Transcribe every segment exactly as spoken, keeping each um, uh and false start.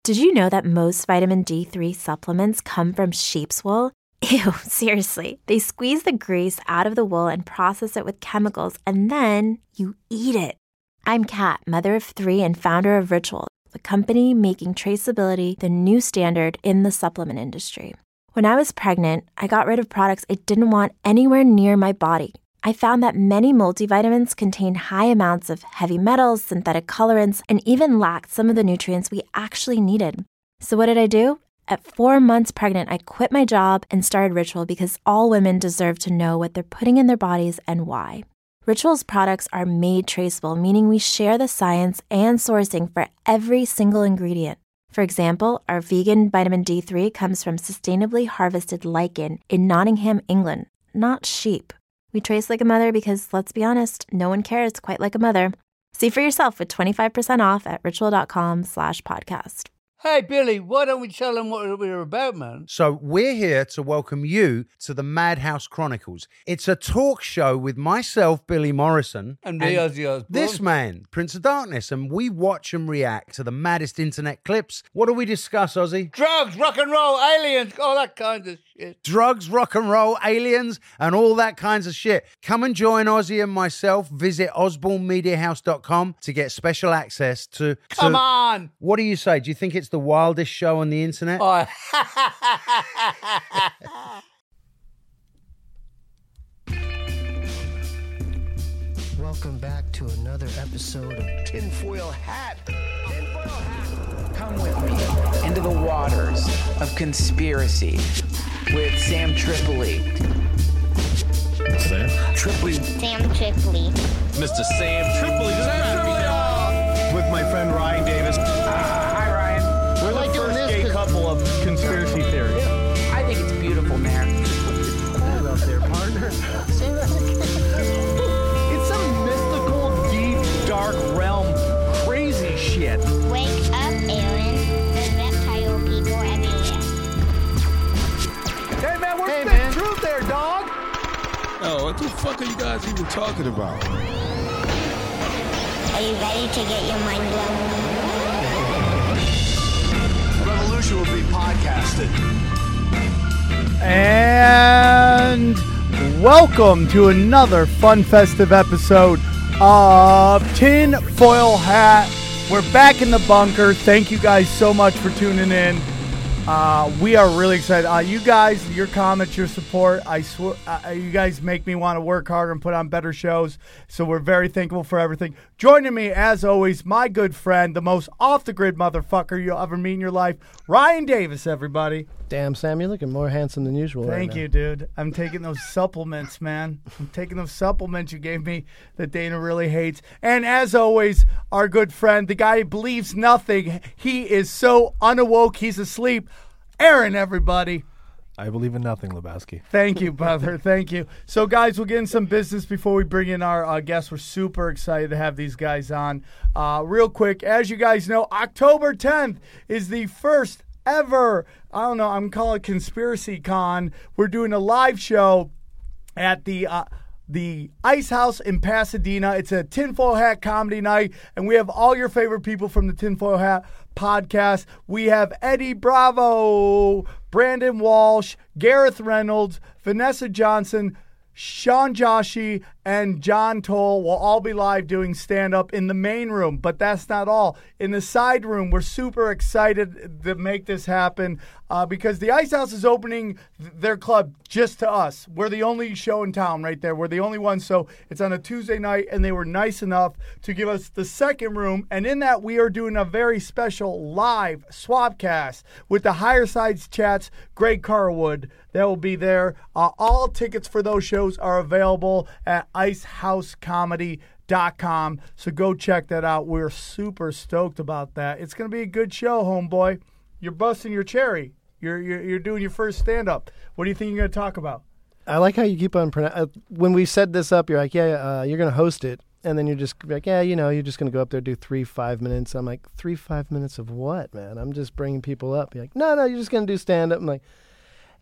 Did you know that most vitamin D three supplements come from sheep's wool? Ew, seriously. They squeeze the grease out of the wool and process it with chemicals, and then you eat it. I'm Kat, mother of three and founder of Ritual, the company making traceability the new standard in the supplement industry. When I was pregnant, I got rid of products I didn't want anywhere near my body. I found that many multivitamins contain high amounts of heavy metals, synthetic colorants, and even lacked some of the nutrients we actually needed. So what did I do? At four months pregnant, I quit my job and started Ritual because all women deserve to know what they're putting in their bodies and why. Ritual's products are made traceable, meaning we share the science and sourcing for every single ingredient. For example, our vegan vitamin D three comes from sustainably harvested lichen in Nottingham, England, not sheep. We trace like a mother because, let's be honest, no one cares quite like a mother. See for yourself with twenty-five percent off at ritual.com slash podcast. Hey, Billy, why don't we tell them what we're about, man? So we're here to welcome you to the Madhouse Chronicles. It's a talk show with myself, Billy Morrison. And me, Ozzy Osbourne. This man, Prince of Darkness. And we watch and react to the maddest internet clips. What do we discuss, Ozzy? Drugs, rock and roll, aliens, all that kind of shit. Drugs, rock and roll, aliens, and all that kinds of shit. Come and join Ozzy and myself. Visit osborne media house dot com to get special access to... to Come on! What do you say? Do you think it's the wildest show on the internet? Oh. Welcome back to another episode of Tinfoil Hat. Tinfoil Hat. Come with me into the waters of conspiracy with Sam Tripoli. Sam? Tripoli. Sam Tripoli. Mister Sam Tripoli. Sam Tripoli. With my friend Ryan Davis. Uh, hi, Ryan. We're like the doing first this gay couple of conspiracy theories. Yeah. I think it's beautiful, man. Hold up there, partner. Say that again. It's some mystical, deep, dark realm, crazy shit. Wake up, Aaron. There's reptile people everywhere. Hey, man, we're Hey, spitting man. truth there, dog. Oh, what the fuck are you guys even talking about? Are you ready to get your mind blown? Revolution will be podcasted. And welcome to another fun, festive episode of Tinfoil Hat. We're back in the bunker. Thank you guys so much for tuning in. Uh, we are really excited. Uh, you guys, your comments, your support, I swear, uh, you guys make me want to work harder and put on better shows. So we're very thankful for everything. Joining me, as always, my good friend, the most off-the-grid motherfucker you'll ever meet in your life, Ryan Davis, everybody. Damn, Sam, you're looking more handsome than usual. Thank right you, dude. I'm taking those supplements, man. I'm taking those supplements you gave me that Dana really hates. And as always, our good friend, the guy who believes nothing. He is so unawoke, he's asleep. Aaron, everybody. I believe in nothing, Lebowski. Thank you, brother. Thank you. So, guys, we'll get in some business before we bring in our uh, guests. We're super excited to have these guys on. Uh, real quick, as you guys know, October tenth is the first ever, I don't know, I'm calling it Conspiracy Con. We're doing a live show at the uh, the Ice House in Pasadena. It's a Tinfoil Hat comedy night, and we have all your favorite people from the Tinfoil Hat podcast. We have Eddie Bravo, Brandon Walsh, Gareth Reynolds, Vanessa Johnson, Sean Joshi, and John Toll will all be live doing stand-up in the main room. But that's not all. In the side room, we're super excited to make this happen uh, because the Ice House is opening th- their club just to us. We're the only show in town right there. We're the only one. So it's on a Tuesday night, and they were nice enough to give us the second room. And in that, we are doing a very special live Swapcast with the Higher Sides Chats, Greg Carwood. That will be there. Uh, all tickets for those shows are available at ice house comedy dot com. So go check that out. We're super stoked about that. It's going to be a good show, homeboy. You're busting your cherry. You're you're, you're doing your first stand-up. What do you think you're going to talk about? I like how you keep on pronoun- uh, when we set this up, you're like, yeah, uh, you're going to host it. And then you're just like, yeah, you know, you're just going to go up there, do three, five minutes. I'm like, three, five minutes of what, man? I'm just bringing people up. You're like, no, no, you're just going to do stand-up. I'm like,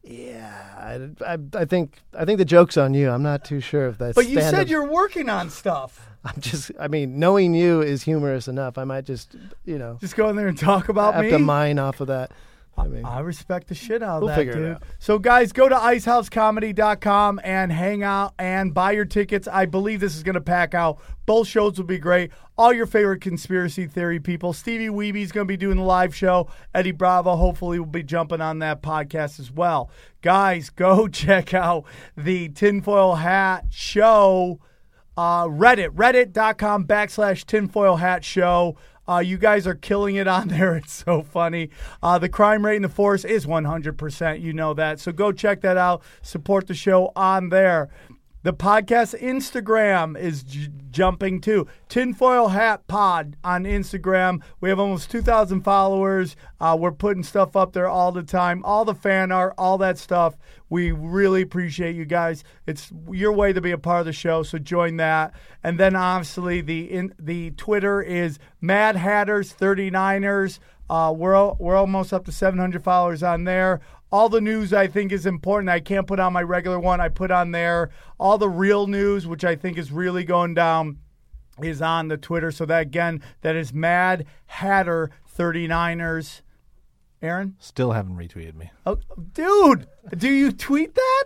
Yeah, I, I, I think I think the joke's on you. I'm not too sure if that's. But you stand-up. said you're working on stuff. I'm just. I mean, knowing you is humorous enough. I might just, you know, just go in there and talk about I have me. to mine off of that. I mean, I respect the shit out of we'll that, figure dude. it out. So, guys, go to ice house comedy dot com and hang out and buy your tickets. I believe this is going to pack out. Both shows will be great. All your favorite conspiracy theory people. Stevie Weeby's going to be doing the live show. Eddie Bravo hopefully will be jumping on that podcast as well. Guys, go check out the Tinfoil Hat Show. Uh, Reddit, reddit.com backslash tinfoil hat show. Uh, you guys are killing it on there. It's so funny. Uh, the crime rate in the force is one hundred percent. You know that. So go check that out. Support the show on there. The podcast Instagram is j- jumping too. Tinfoil Hat Pod on Instagram. We have almost two thousand followers. Uh, we're putting stuff up there all the time. All the fan art, all that stuff. We really appreciate you guys. It's your way to be a part of the show, so join that. And then obviously the in, the Twitter is Mad Hatters thirty-niners. Uh, we're we're almost up to seven hundred followers on there. All the news I think is important. I can't put on my regular one. I put on there. All the real news, which I think is really going down, is on the Twitter. So that, again, that is Mad Hatter thirty-niners. Aaron? Still haven't retweeted me. Oh, dude, do you tweet that?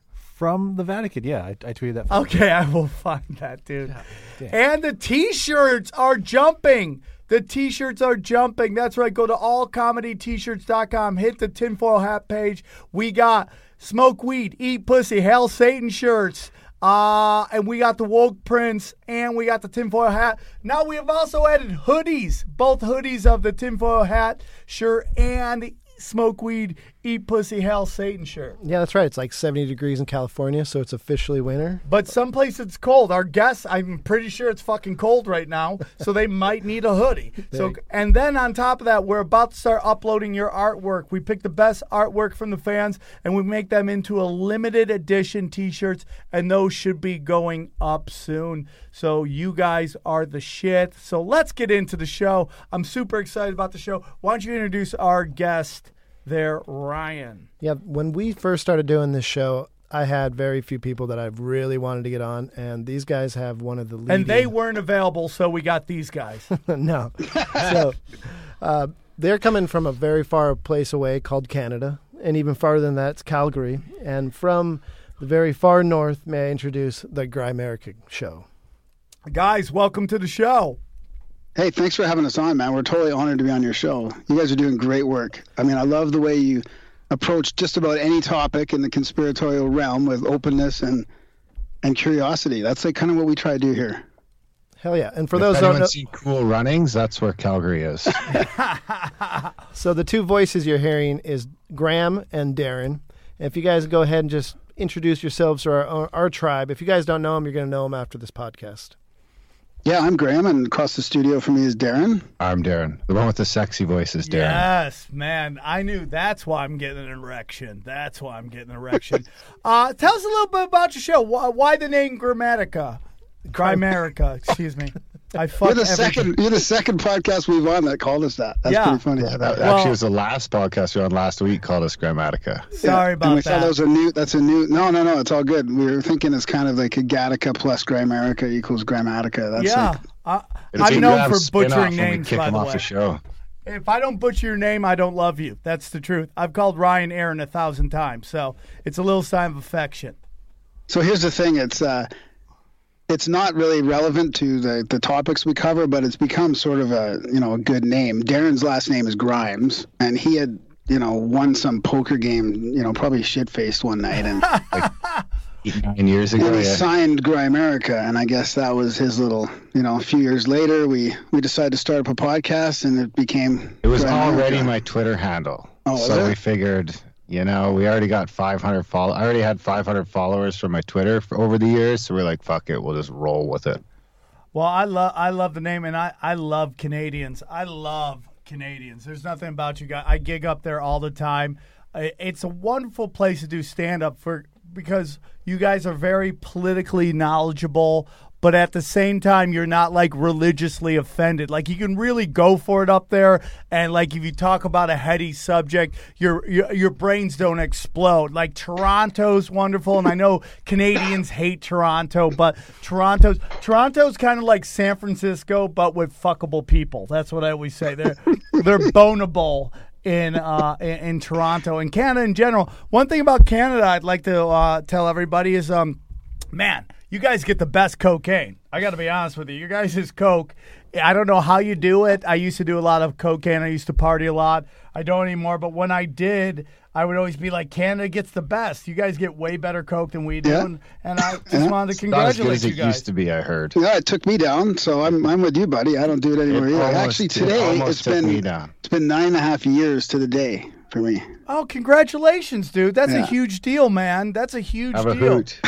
From the Vatican, yeah. I, I tweeted that. Okay, I will find that, dude. Damn. And the T-shirts are jumping. The T-shirts are jumping. That's right. Go to all comedy t shirts dot com. Hit the tinfoil hat page. We got Smoke Weed, Eat Pussy, Hail Satan shirts. Uh, and we got the Woke Prince, and we got the tinfoil hat. Now we have also added hoodies. Both hoodies of the tinfoil hat shirt and Smoke Weed, Eat Pussy, Hail Satan shirt. Yeah, that's right. It's like seventy degrees in California, so it's officially winter. But someplace it's cold. Our guests, I'm pretty sure it's fucking cold right now, so they might need a hoodie. So, and then on top of that, we're about to start uploading your artwork. We pick the best artwork from the fans, and we make them into a limited edition T-shirts, and those should be going up soon. So you guys are the shit. So let's get into the show. I'm super excited about the show. Why don't you introduce our guest there, Ryan? Yeah, when we first started doing this show, I had very few people that I really wanted to get on, and these guys have one of the leading... And they weren't available, so we got these guys. No. So uh, they're coming from a very far place away called Canada, and even farther than that, it's Calgary. And from the very far north, may I introduce the Grimerica Show. Guys, welcome to the show. Hey, thanks for having us on, man. We're totally honored to be on your show. You guys are doing great work. I mean, I love the way you approach just about any topic in the conspiratorial realm with openness and and curiosity. That's like kind of what we try to do here. Hell yeah. And for if those who don't know, seen Cool Runnings, that's where Calgary is. So the two voices you're hearing is Graham and Darren. And if you guys go ahead and just introduce yourselves to our, our, our tribe. If you guys don't know them, you're going to know them after this podcast. Yeah, I'm Graham, and across the studio from me is Darren. I'm Darren. The one with the sexy voice is Darren. Yes, man. I knew that's why I'm getting an erection. That's why I'm getting an erection. uh, tell us a little bit about your show. Why, why the name Grimerica? Grimerica, excuse me. I You're the everything. second. You're the second podcast we've on that called us that. That's Yeah. pretty funny. Yeah, that Well- actually was the last podcast we were on last week called us Grammatica. Sorry and we about thought that that. was a new. That's a new. No, no, no. It's all good. We were thinking it's kind of like a Gattaca plus Grimerica equals Grammatica. That's Yeah. like, I, It'll I'm be known Graham's for spin-off butchering when we names, kick by him the off way. the show. If I don't butcher your name, I don't love you. That's the truth. I've called Ryan Aaron a thousand times, so it's a little sign of affection. So here's the thing. It's uh, it's not really relevant to the, the topics we cover, but it's become sort of a you know a good name. Darren's last name is Grimes, and he had you know won some poker game, you know probably shit faced one night, and Like eight, nine years ago, and he yeah. signed Grimerica, and I guess that was his little you know. A few years later, we we decided to start up a podcast, and it became. It was Grimerica. already my Twitter handle. Oh, was so it? we figured, you know, we already got five hundred follow. I already had five hundred followers from my Twitter for over the years. So we're like, fuck it, we'll just roll with it. Well, I love I love the name, and I, I love Canadians. I love Canadians. There's nothing about you guys. I gig up there all the time. I- It's a wonderful place to do stand up for because you guys are very politically knowledgeable, but at the same time, you're not like religiously offended. Like you can really go for it up there, and like if you talk about a heady subject, your your, your brains don't explode. Like Toronto's wonderful, and I know Canadians hate Toronto, but Toronto's Toronto's kind of like San Francisco, but with fuckable people. That's what I always say. They're they're bonable. In, uh, in in Toronto and Canada in general. One thing about Canada I'd like to uh, tell everybody is, um, man, you guys get the best cocaine. I got to be honest with you. You guys is coke. I don't know how you do it. I used to do a lot of cocaine. I used to party a lot. I don't anymore. But when I did, I would always be like, Canada gets the best. You guys get way better coke than we do. Yeah. And, and I just Yeah. wanted to It's not as good congratulate as you it guys. used to be, I heard. Yeah, it took me down, so I'm I'm with you, buddy. I don't do it anymore It either. almost- Actually, it today almost it's took been me down. it's been nine and a half years to the day for me. Oh, congratulations, dude. That's a Yeah. huge deal, man. That's a huge Have a deal. hoot.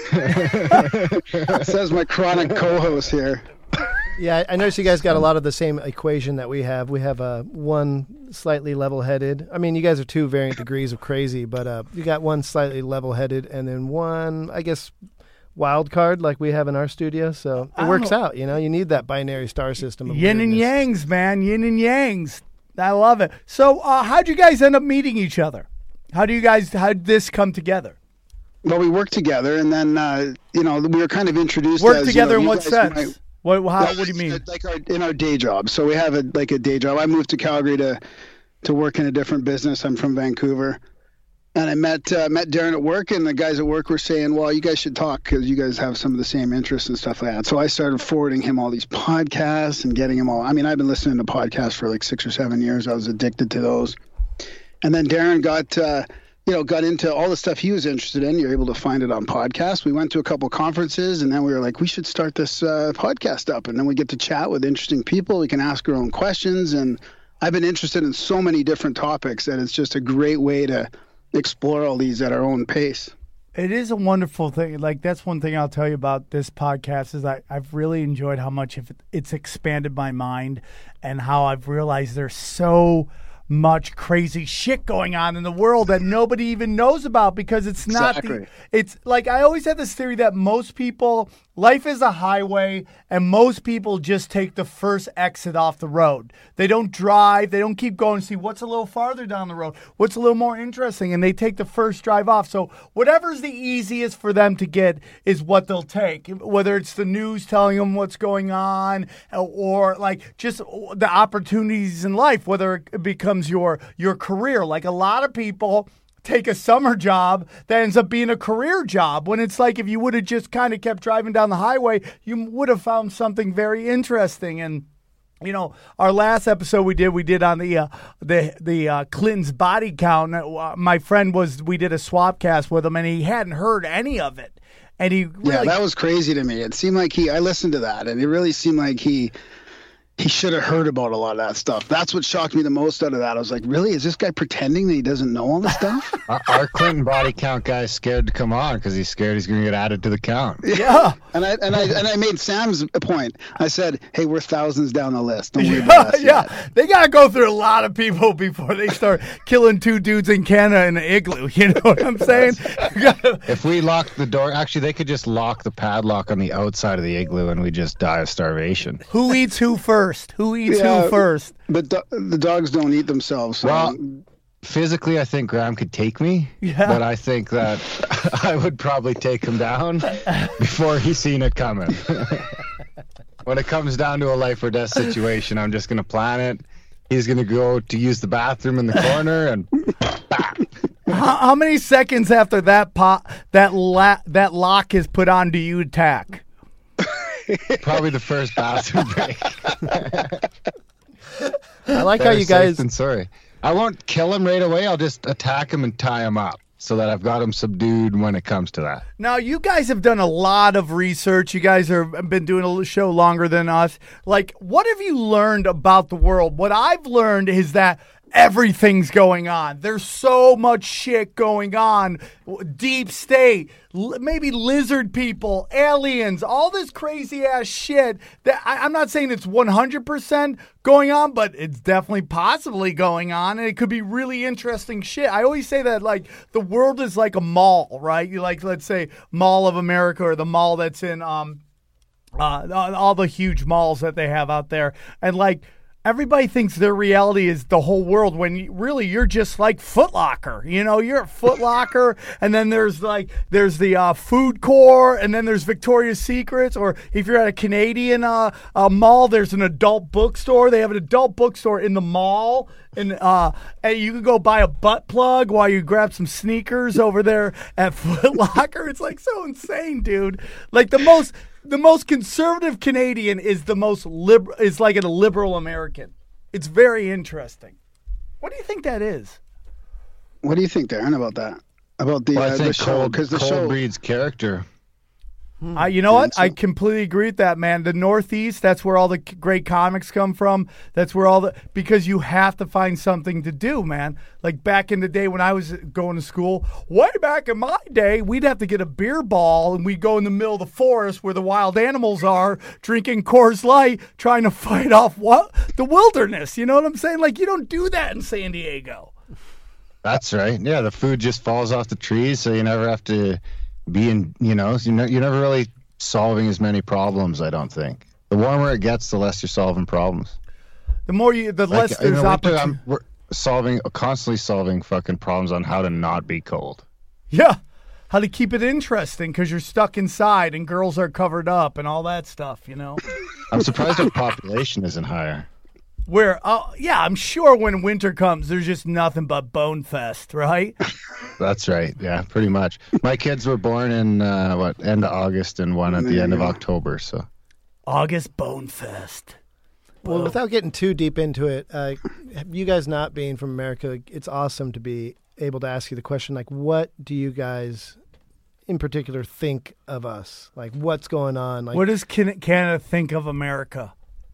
Says my chronic co-host here. Yeah, I noticed you guys got a lot of the same equation that we have. We have uh, one slightly level-headed. I mean, you guys are two varying degrees of crazy, but uh, you got one slightly level-headed and then one, I guess, wild card like we have in our studio. So it I works don't- out. You know, you need that binary star system. Of Yin and weirdness. yangs, man. Yin and yangs. I love it. So uh, how'd you guys end up meeting each other? How do you guys, how'd this come together? Well, we worked together, and then uh, you know we were kind of introduced. Work as, together you in know, what you guys sense? might- What, how, Well, what do you mean? it's Like our, in our day job. So we have a like a day job. I moved to Calgary to to work in a different business. I'm from Vancouver, and I met uh, met Darren at work, and the guys at work were saying, "Well, you guys should talk because you guys have some of the same interests and stuff like that." So I started forwarding him all these podcasts and getting him all. I mean, I've been listening to podcasts for like six or seven years. I was addicted to those, and then Darren got. Uh, you know, got into all the stuff he was interested in. You're able to find it on podcasts. We went to a couple conferences, and then we were like, we should start this uh, podcast up. And then we get to chat with interesting people. We can ask our own questions. And I've been interested in so many different topics that it's just a great way to explore all these at our own pace. It is a wonderful thing. Like, that's one thing I'll tell you about this podcast is I, I've really enjoyed how much of it, it's expanded my mind and how I've realized there's so much crazy shit going on in the world that nobody even knows about because it's not Exactly. the, it's like I always had this theory that most people, life is a highway and most people just take the first exit off the road. They don't drive, they don't keep going to see what's a little farther down the road, what's a little more interesting, and they take the first drive off. So whatever's the easiest for them to get is what they'll take, whether it's the news telling them what's going on or like just the opportunities in life, whether it becomes your your career. Like a lot of people take a summer job that ends up being a career job when it's like if you would have just kind of kept driving down the highway, you would have found something very interesting. And you know, our last episode we did, we did on the uh, the the uh, Clinton's body count. Uh, my friend was, we did a swap cast with him, and he hadn't heard any of it. And he really, Yeah, that was crazy to me. It seemed like he, I listened to that, and it really seemed like he, he should have heard about a lot of that stuff. That's what shocked me the most out of that. I was like, really? Is this guy pretending that he doesn't know all this stuff? Our, our Clinton body count guy is scared to come on because he's scared he's going to get added to the count. yeah. And I and I and I made Sam's a point. I said, "Hey, we're thousands down the list. Don't worry about us yeah, yet." they got to go through a lot of people before they start killing two dudes in Canada in an igloo. You know what I'm saying? You gotta- If we lock the door, actually, they could just lock the padlock on the outside of the igloo and we just die of starvation. who eats who first? Who eats Yeah. who first? But do- the dogs don't eat themselves. So. Well, physically, I think Graham could take me, Yeah. but I think that I would probably take him down before he's seen it coming. When it comes down to a life or death situation, I'm just going to plan it. He's going to go to use the bathroom in the corner, and How, how many seconds after that pot that la- that lock is put on do you attack? probably the first bathroom break. I like how Better you safe guys. than sorry. I won't kill him right away. I'll just attack him and tie him up so that I've got him subdued when it comes to that. Now, you guys have done a lot of research. You guys are, have been doing a show longer than us. Like, what have you learned about the world? What I've learned is that everything's going on. There's so much shit going on. Deep state, l- maybe lizard people, aliens, all this crazy ass shit that I, I'm not saying it's one hundred percent going on, but it's definitely possibly going on, and it could be really interesting shit. I always say that, like, the world is like a mall, right? You like, let's say, Mall of America or the mall that's in um uh, all the huge malls that they have out there. And like, everybody thinks their reality is the whole world when you, really you're just like Foot Locker. You know, you're at Foot Locker, and then there's like there's the uh, food court, and then there's Victoria's Secrets. Or if you're at a Canadian uh, uh, mall, there's an adult bookstore. They have an adult bookstore in the mall, and uh, and you can go buy a butt plug while you grab some sneakers over there at Foot Locker. It's like so insane, dude. Like the most. The most conservative Canadian is the most liberal, is like a liberal American. It's very interesting. What do you think that is? What do you think, Darren, about that? About the, well, uh, I think the show? Cole, Because the Cole show breeds character. Uh, you know what? I completely agree with that, man. The Northeast, that's where all the c- great comics come from. That's where all the, because you have to find something to do, man. Like back in the day when I was going to school, way back in my day, we'd have to get a beer ball and we'd go in the middle of the forest where the wild animals are, drinking Coors Light, trying to fight off what the wilderness. You know what I'm saying? Like, you don't do that in San Diego. That's right. Yeah, the food just falls off the trees, so you never have to be in, you know, you know, you're never really solving as many problems, I don't think. The warmer it gets, the less you're solving problems. The more you, the like, less there's opportunity. We're solving, constantly solving fucking problems on how to not be cold. Yeah. How to keep it interesting because you're stuck inside and girls are covered up and all that stuff, you know? I'm surprised our population isn't higher. Where, uh, yeah, I'm sure when winter comes, there's just nothing but Bone Fest, right? That's right. Yeah, pretty much. My kids were born in, uh, what, end of August and one at the end of October, so. August Bone Fest. Well, Whoa. without getting too deep into it, uh, you guys not being from America, it's awesome to be able to ask you the question, like, what do you guys in particular think of us? Like, what's going on? Like, what does Can- Canada think of America?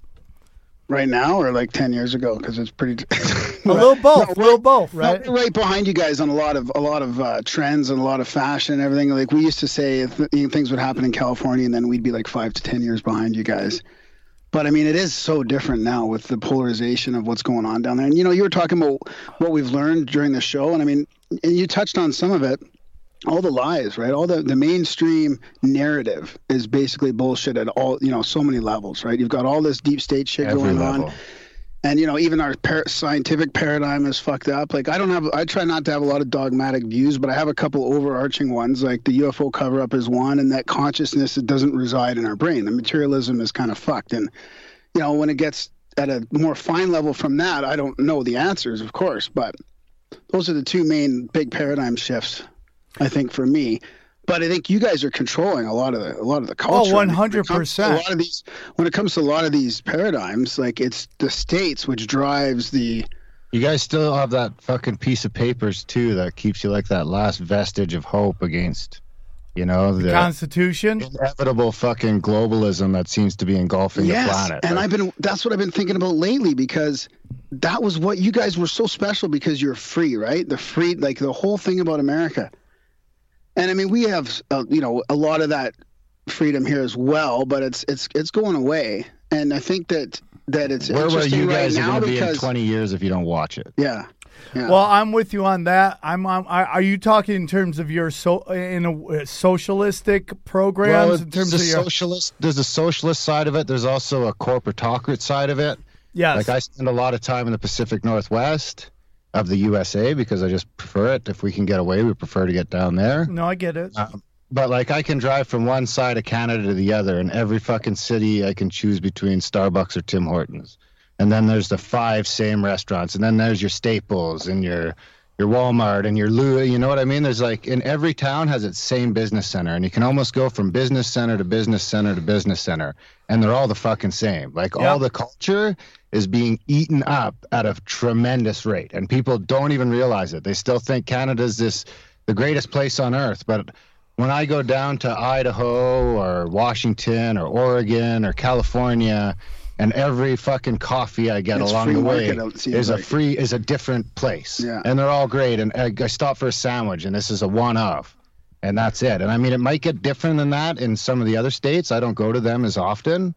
right now or like ten years ago? Because it's pretty. a little both, a little both, right? right? Right behind you guys on a lot of a lot of uh, trends and a lot of fashion and everything. Like we used to say, if th- things would happen in California, and then we'd be like five to ten years behind you guys. But I mean, it is so different now with the polarization of what's going on down there. And you know, you were talking about what we've learned during the show, and I mean, and you touched on some of it. All the lies, right? All the, the mainstream narrative is basically bullshit at all, you know, so many levels, right? You've got all this deep state shit Every going level. on. And, you know, even our par- scientific paradigm is fucked up. Like, I don't have, I try not to have a lot of dogmatic views, but I have a couple overarching ones, like the U F O cover up is one, and that consciousness, it doesn't reside in our brain. The materialism is kind of fucked. And, you know, when it gets at a more fine level from that, I don't know the answers, of course, but those are the two main big paradigm shifts, I think, for me. But I think you guys are controlling a lot of the a lot of the culture. Oh, one hundred percent. A lot of these, when it comes to a lot of these paradigms, like it's the states which drives the. You guys still have that fucking piece of papers too that keeps you like that last vestige of hope against, you know, the, the Constitution, inevitable fucking globalism that seems to be engulfing yes, the planet. And like, I've been that's what I've been thinking about lately, because that was what you guys were so special, because you're free, right? The free, like the whole thing about America. And I mean, we have, uh, you know, a lot of that freedom here as well, but it's it's it's going away. And I think that that it's where were interesting you guys right are now going to be because in twenty years if you don't watch it? Yeah. yeah. Well, I'm with you on that. I'm. I'm I, are you talking in terms of your so in a socialistic programs? Well, in terms there's of a your socialist, there's a socialist side of it. There's also a corporatocrat side of it. Yes. Like I spend a lot of time in the Pacific Northwest of the U S A because I just prefer it. If we can get away, we prefer to get down there. No, I get it. Um, but like I can drive from one side of Canada to the other, and every fucking city I can choose between Starbucks or Tim Hortons. And then there's the five same restaurants, and then there's your Staples and your your Walmart and your Louis. You know what I mean? There's like, in every town has its same business center, and you can almost go from business center to business center to business center, and they're all the fucking same. Like Yep. all the culture is being eaten up at a tremendous rate, and people don't even realize it. They still think Canada's this the greatest place on earth, but when I go down to Idaho or Washington or Oregon or California, and every fucking coffee I get It's along free the way market, it seems is a like. free is a different place, Yeah. and they're all great. And I, I stop for a sandwich, and this is a one of, and that's it. And I mean, it might get different than that in some of the other states. I don't go to them as often,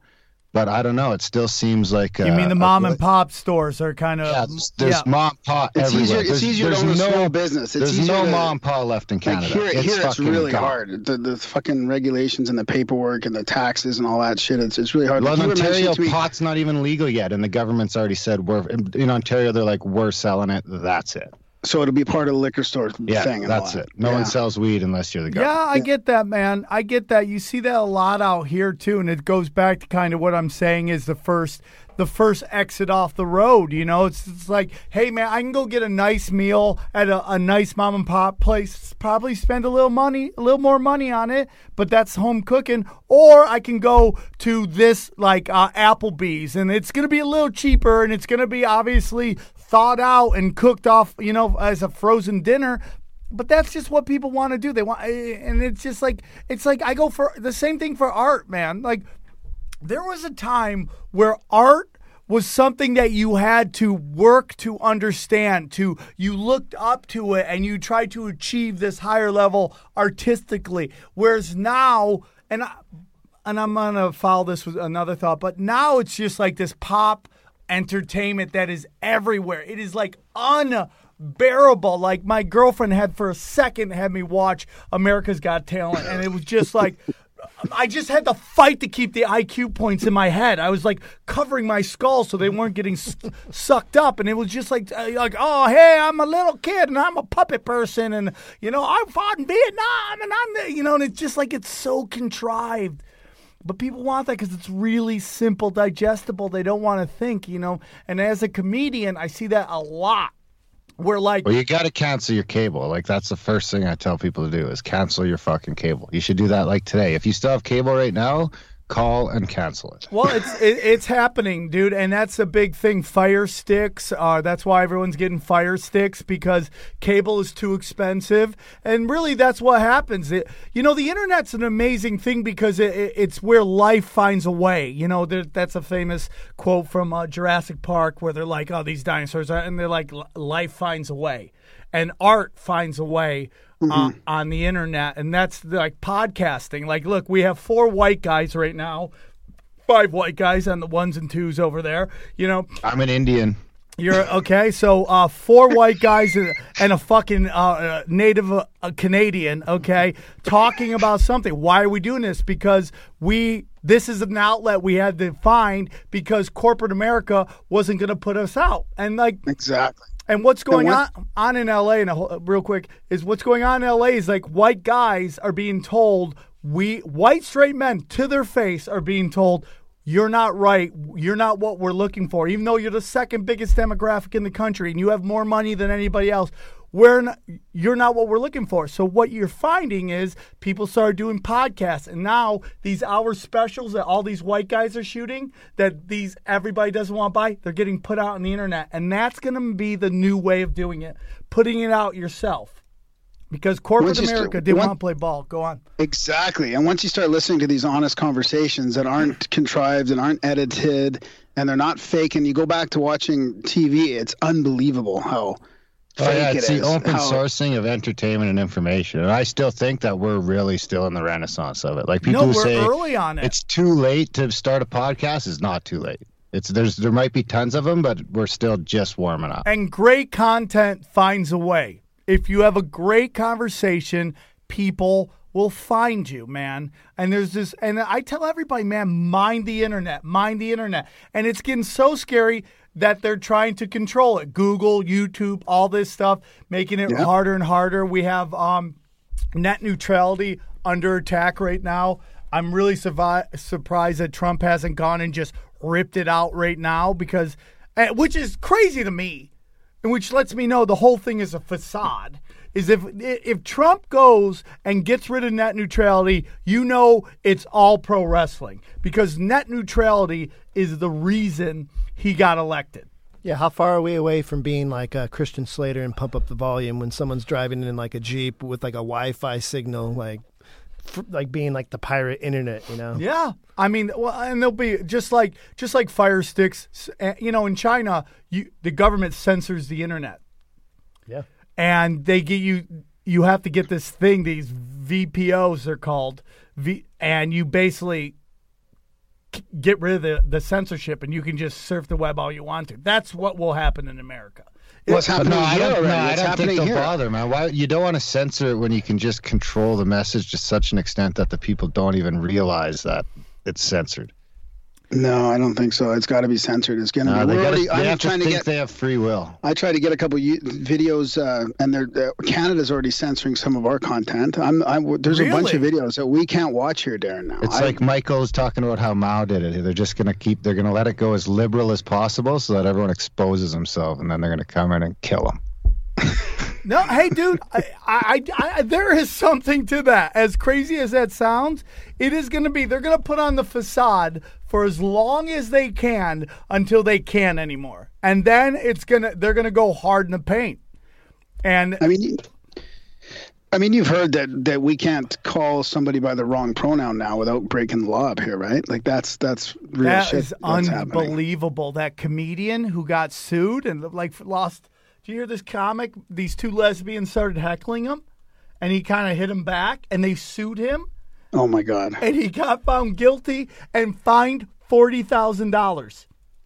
But I don't know. It still seems like you uh, mean the mom and pop stores are kind of yeah. There's, there's yeah. mom and pop It's everywhere. easier. It's there's, easier there's to own a no small business. It's there's easier no to, mom and pop left in Canada. Like here, it's here it's fucking really gone. hard. The the fucking regulations and the paperwork and the taxes and all that shit. It's it's really hard. Well, Like, in you were Ontario, mentioning to me- pot's not even legal yet, and the government's already said we're in Ontario. They're like, we're selling it. That's it. So it'll be part of the liquor store Yeah, thing. And that's all it. that. No yeah. one sells weed unless you're the Yeah, government. I get that, man. I get that. You see that a lot out here too, and it goes back to kind of what I'm saying is the first, the first exit off the road. You know, it's it's like, hey, man, I can go get a nice meal at a, a nice mom and pop place. Probably spend a little money, a little more money on it, but that's home cooking. Or I can go to this like uh, Applebee's, and it's gonna be a little cheaper, and it's gonna be obviously thawed out and cooked off, you know, as a frozen dinner. But that's just what people want to do. They want, and it's just like, it's like I go for the same thing for art, man. Like there was a time where art was something that you had to work to understand, to you looked up to it and you tried to achieve this higher level artistically. Whereas now, and I, and I'm gonna follow this with another thought, but now it's just like this pop entertainment that is everywhere. It is like unbearable. Like my girlfriend had for a second had me watch America's Got Talent, and it was just like I just had to fight to keep the I Q points in my head. I was like covering my skull so they weren't getting s- sucked up, and it was just like uh, like oh hey, I'm a little kid and I'm a puppet person, and you know I fought in Vietnam and I'm the, you know, and it's just like it's so contrived. But people want that because it's really simple, digestible. They don't want to think, you know. And as a comedian, I see that a lot. Where like, well, you got to cancel your cable. Like that's the first thing I tell people to do is cancel your fucking cable. You should do that like today. If you still have cable right now, call and cancel it. Well, it's it, it's happening, dude, and that's a big thing. Fire sticks. Uh, that's why everyone's getting fire sticks because cable is too expensive, and really, that's what happens. It, you know, the internet's an amazing thing because it, it, it's where life finds a way. You know, there, that's a famous quote from uh, Jurassic Park where they're like, "Oh, these dinosaurs," are, and they're like, "Life finds a way," and art finds a way. Mm-hmm. Uh, on the internet, and that's like podcasting. Like, look, we have four white guys right now, five white guys on the ones and twos over there. You know, I'm an Indian. You're okay. So uh, four white guys and, and a fucking uh, uh, native uh, Canadian. Okay, talking about something. Why are we doing this? Because we. This is an outlet we had to find because corporate America wasn't going to put us out, and like exactly. And what's going and on on in L A, and a, real quick, is what's going on in L A is like white guys are being told, we white straight men to their face are being told, you're not right, you're not what we're looking for, even though you're the second biggest demographic in the country and you have more money than anybody else. We're not, you're not what we're looking for. So what you're finding is people started doing podcasts, and now these hour specials that all these white guys are shooting that these everybody doesn't want to buy, they're getting put out on the internet, and that's going to be the new way of doing it, putting it out yourself. Because corporate Once you America start- didn't one- want to play ball. Go on. Exactly. And once you start listening to these honest conversations that aren't contrived and aren't edited and they're not fake, and you go back to watching T V, it's unbelievable how Oh, fake yeah, it it's is. the open how, sourcing of entertainment and information. And I still think that we're really still in the renaissance of it. Like people No, who we're say early on it. it's too late to start a podcast is not too late. It's there's there might be tons of them, but we're still just warming up. And great content finds a way. If you have a great conversation, people will find you, man. And there's this, and I tell everybody, man, mind the internet, mind the internet. And it's getting so scary that they're trying to control it. Google, YouTube, all this stuff, making it Yeah. harder and harder. We have um, net neutrality under attack right now. I'm really survi- surprised that Trump hasn't gone and just ripped it out right now because, uh, which is crazy to me, and which lets me know the whole thing is a facade. Is if if Trump goes and gets rid of net neutrality, you know it's all pro wrestling because net neutrality is the reason he got elected. Yeah, how far are we away from being like uh, Christian Slater and Pump Up the Volume when someone's driving in like a Jeep with like a Wi-Fi signal, like f- like being like the pirate internet, you know? Yeah, I mean, well, and they'll be just like just like fire sticks. You know, in China, you the government censors the internet. Yeah. And they get you, you have to get this thing, these V P Os they're called, v, and you basically k- get rid of the, the censorship and you can just surf the web all you want to. That's what will happen in America. What's happening no, I here don't, already? no, I It's don't happening think they'll here. bother, man. Why you don't want to censor it when you can just control the message to such an extent that the people don't even realize that it's censored. No, I don't think so. It's got to be censored. It's going to No, be. they We're gotta- already, they I'm have to trying to think get. they have free will. I tried to get a couple of videos, uh, and they're, uh, Canada's already censoring some of our content. I'm, I'm there's a bunch of Really? videos that we can't watch here, Darren. Now It's I- like Michael's talking about how Mao did it. They're just going to keep, they're going to let it go as liberal as possible so that everyone exposes himself, and then they're going to come in and kill him. No, hey, dude, I, I, I, I, there is something to that. As crazy as that sounds, it is going to be, they're going to put on the facade for as long as they can until they can't anymore. And then it's going to, they're going to go hard in the paint. And I mean, I mean, you've heard that, that we can't call somebody by the wrong pronoun now without breaking the law up here, right? Like that's that's real that shit. is that's happening. unbelievable. That comedian who got sued and like lost. Do you hear this comic? These two lesbians started heckling him, and he kind of hit him back, and they sued him, Oh my God! and he got found guilty and fined forty thousand dollars.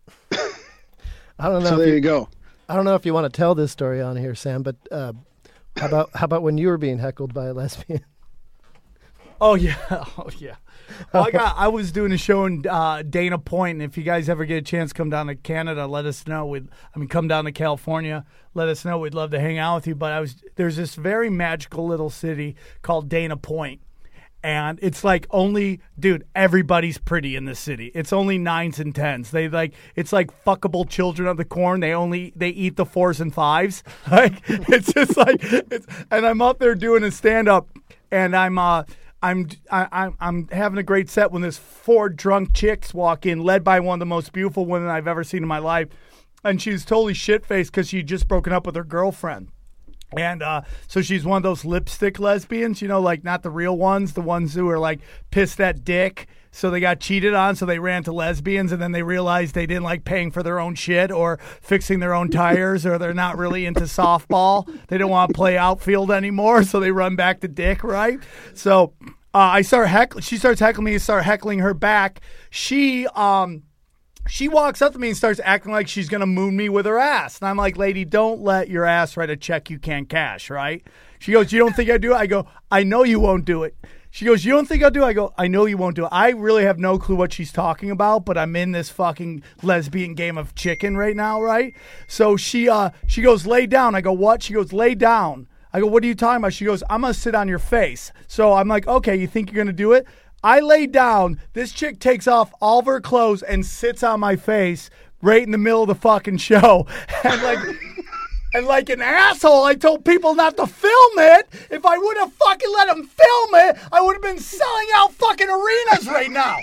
I don't know. So if there you, you go. I don't know if you want to tell this story on here, Sam, but uh, how about how about when you were being heckled by a lesbian? Oh yeah, oh yeah. Well, I got. I was doing a show in uh, Dana Point, and if you guys ever get a chance, come down to Canada. Let us know. We'd, I mean, come down to California. Let us know. We'd love to hang out with you. But I was there's this very magical little city called Dana Point, and it's like only, dude, everybody's pretty in this city. It's only nines and tens. They like it's like fuckable children of the corn. They only they eat the fours and fives. Like it's just like it's. And I'm up there doing a stand up, and I'm uh. I'm I, I'm I'm having a great set when this four drunk chicks walk in, led by one of the most beautiful women I've ever seen in my life, and she's totally shit faced because she'd just broken up with her girlfriend, and uh, so she's one of those lipstick lesbians, you know, like not the real ones, the ones who are like pissed at dick, so they got cheated on, so they ran to lesbians, and then they realized they didn't like paying for their own shit or fixing their own tires, or they're not really into softball. They don't want to play outfield anymore, so they run back to dick, right? So uh, I start heckling. She starts heckling me. I start heckling her back. She um. She walks up to me and starts acting like she's going to moon me with her ass. And I'm like, lady, don't let your ass write a check you can't cash, right? She goes, you don't think I do it? I go, I know you won't do it. She goes, you don't think I'll do it? I go, I know you won't do it. I really have no clue what she's talking about, but I'm in this fucking lesbian game of chicken right now, right? So she uh, she goes, lay down. I go, what? She goes, lay down. I go, what are you talking about? She goes, I'm going to sit on your face. So I'm like, okay, you think you're going to do it? I lay down. This chick takes off all of her clothes and sits on my face right in the middle of the fucking show. And like, and like an asshole, I told people not to film it. If I would have fucking let them film it, I would have been selling out fucking arenas right now.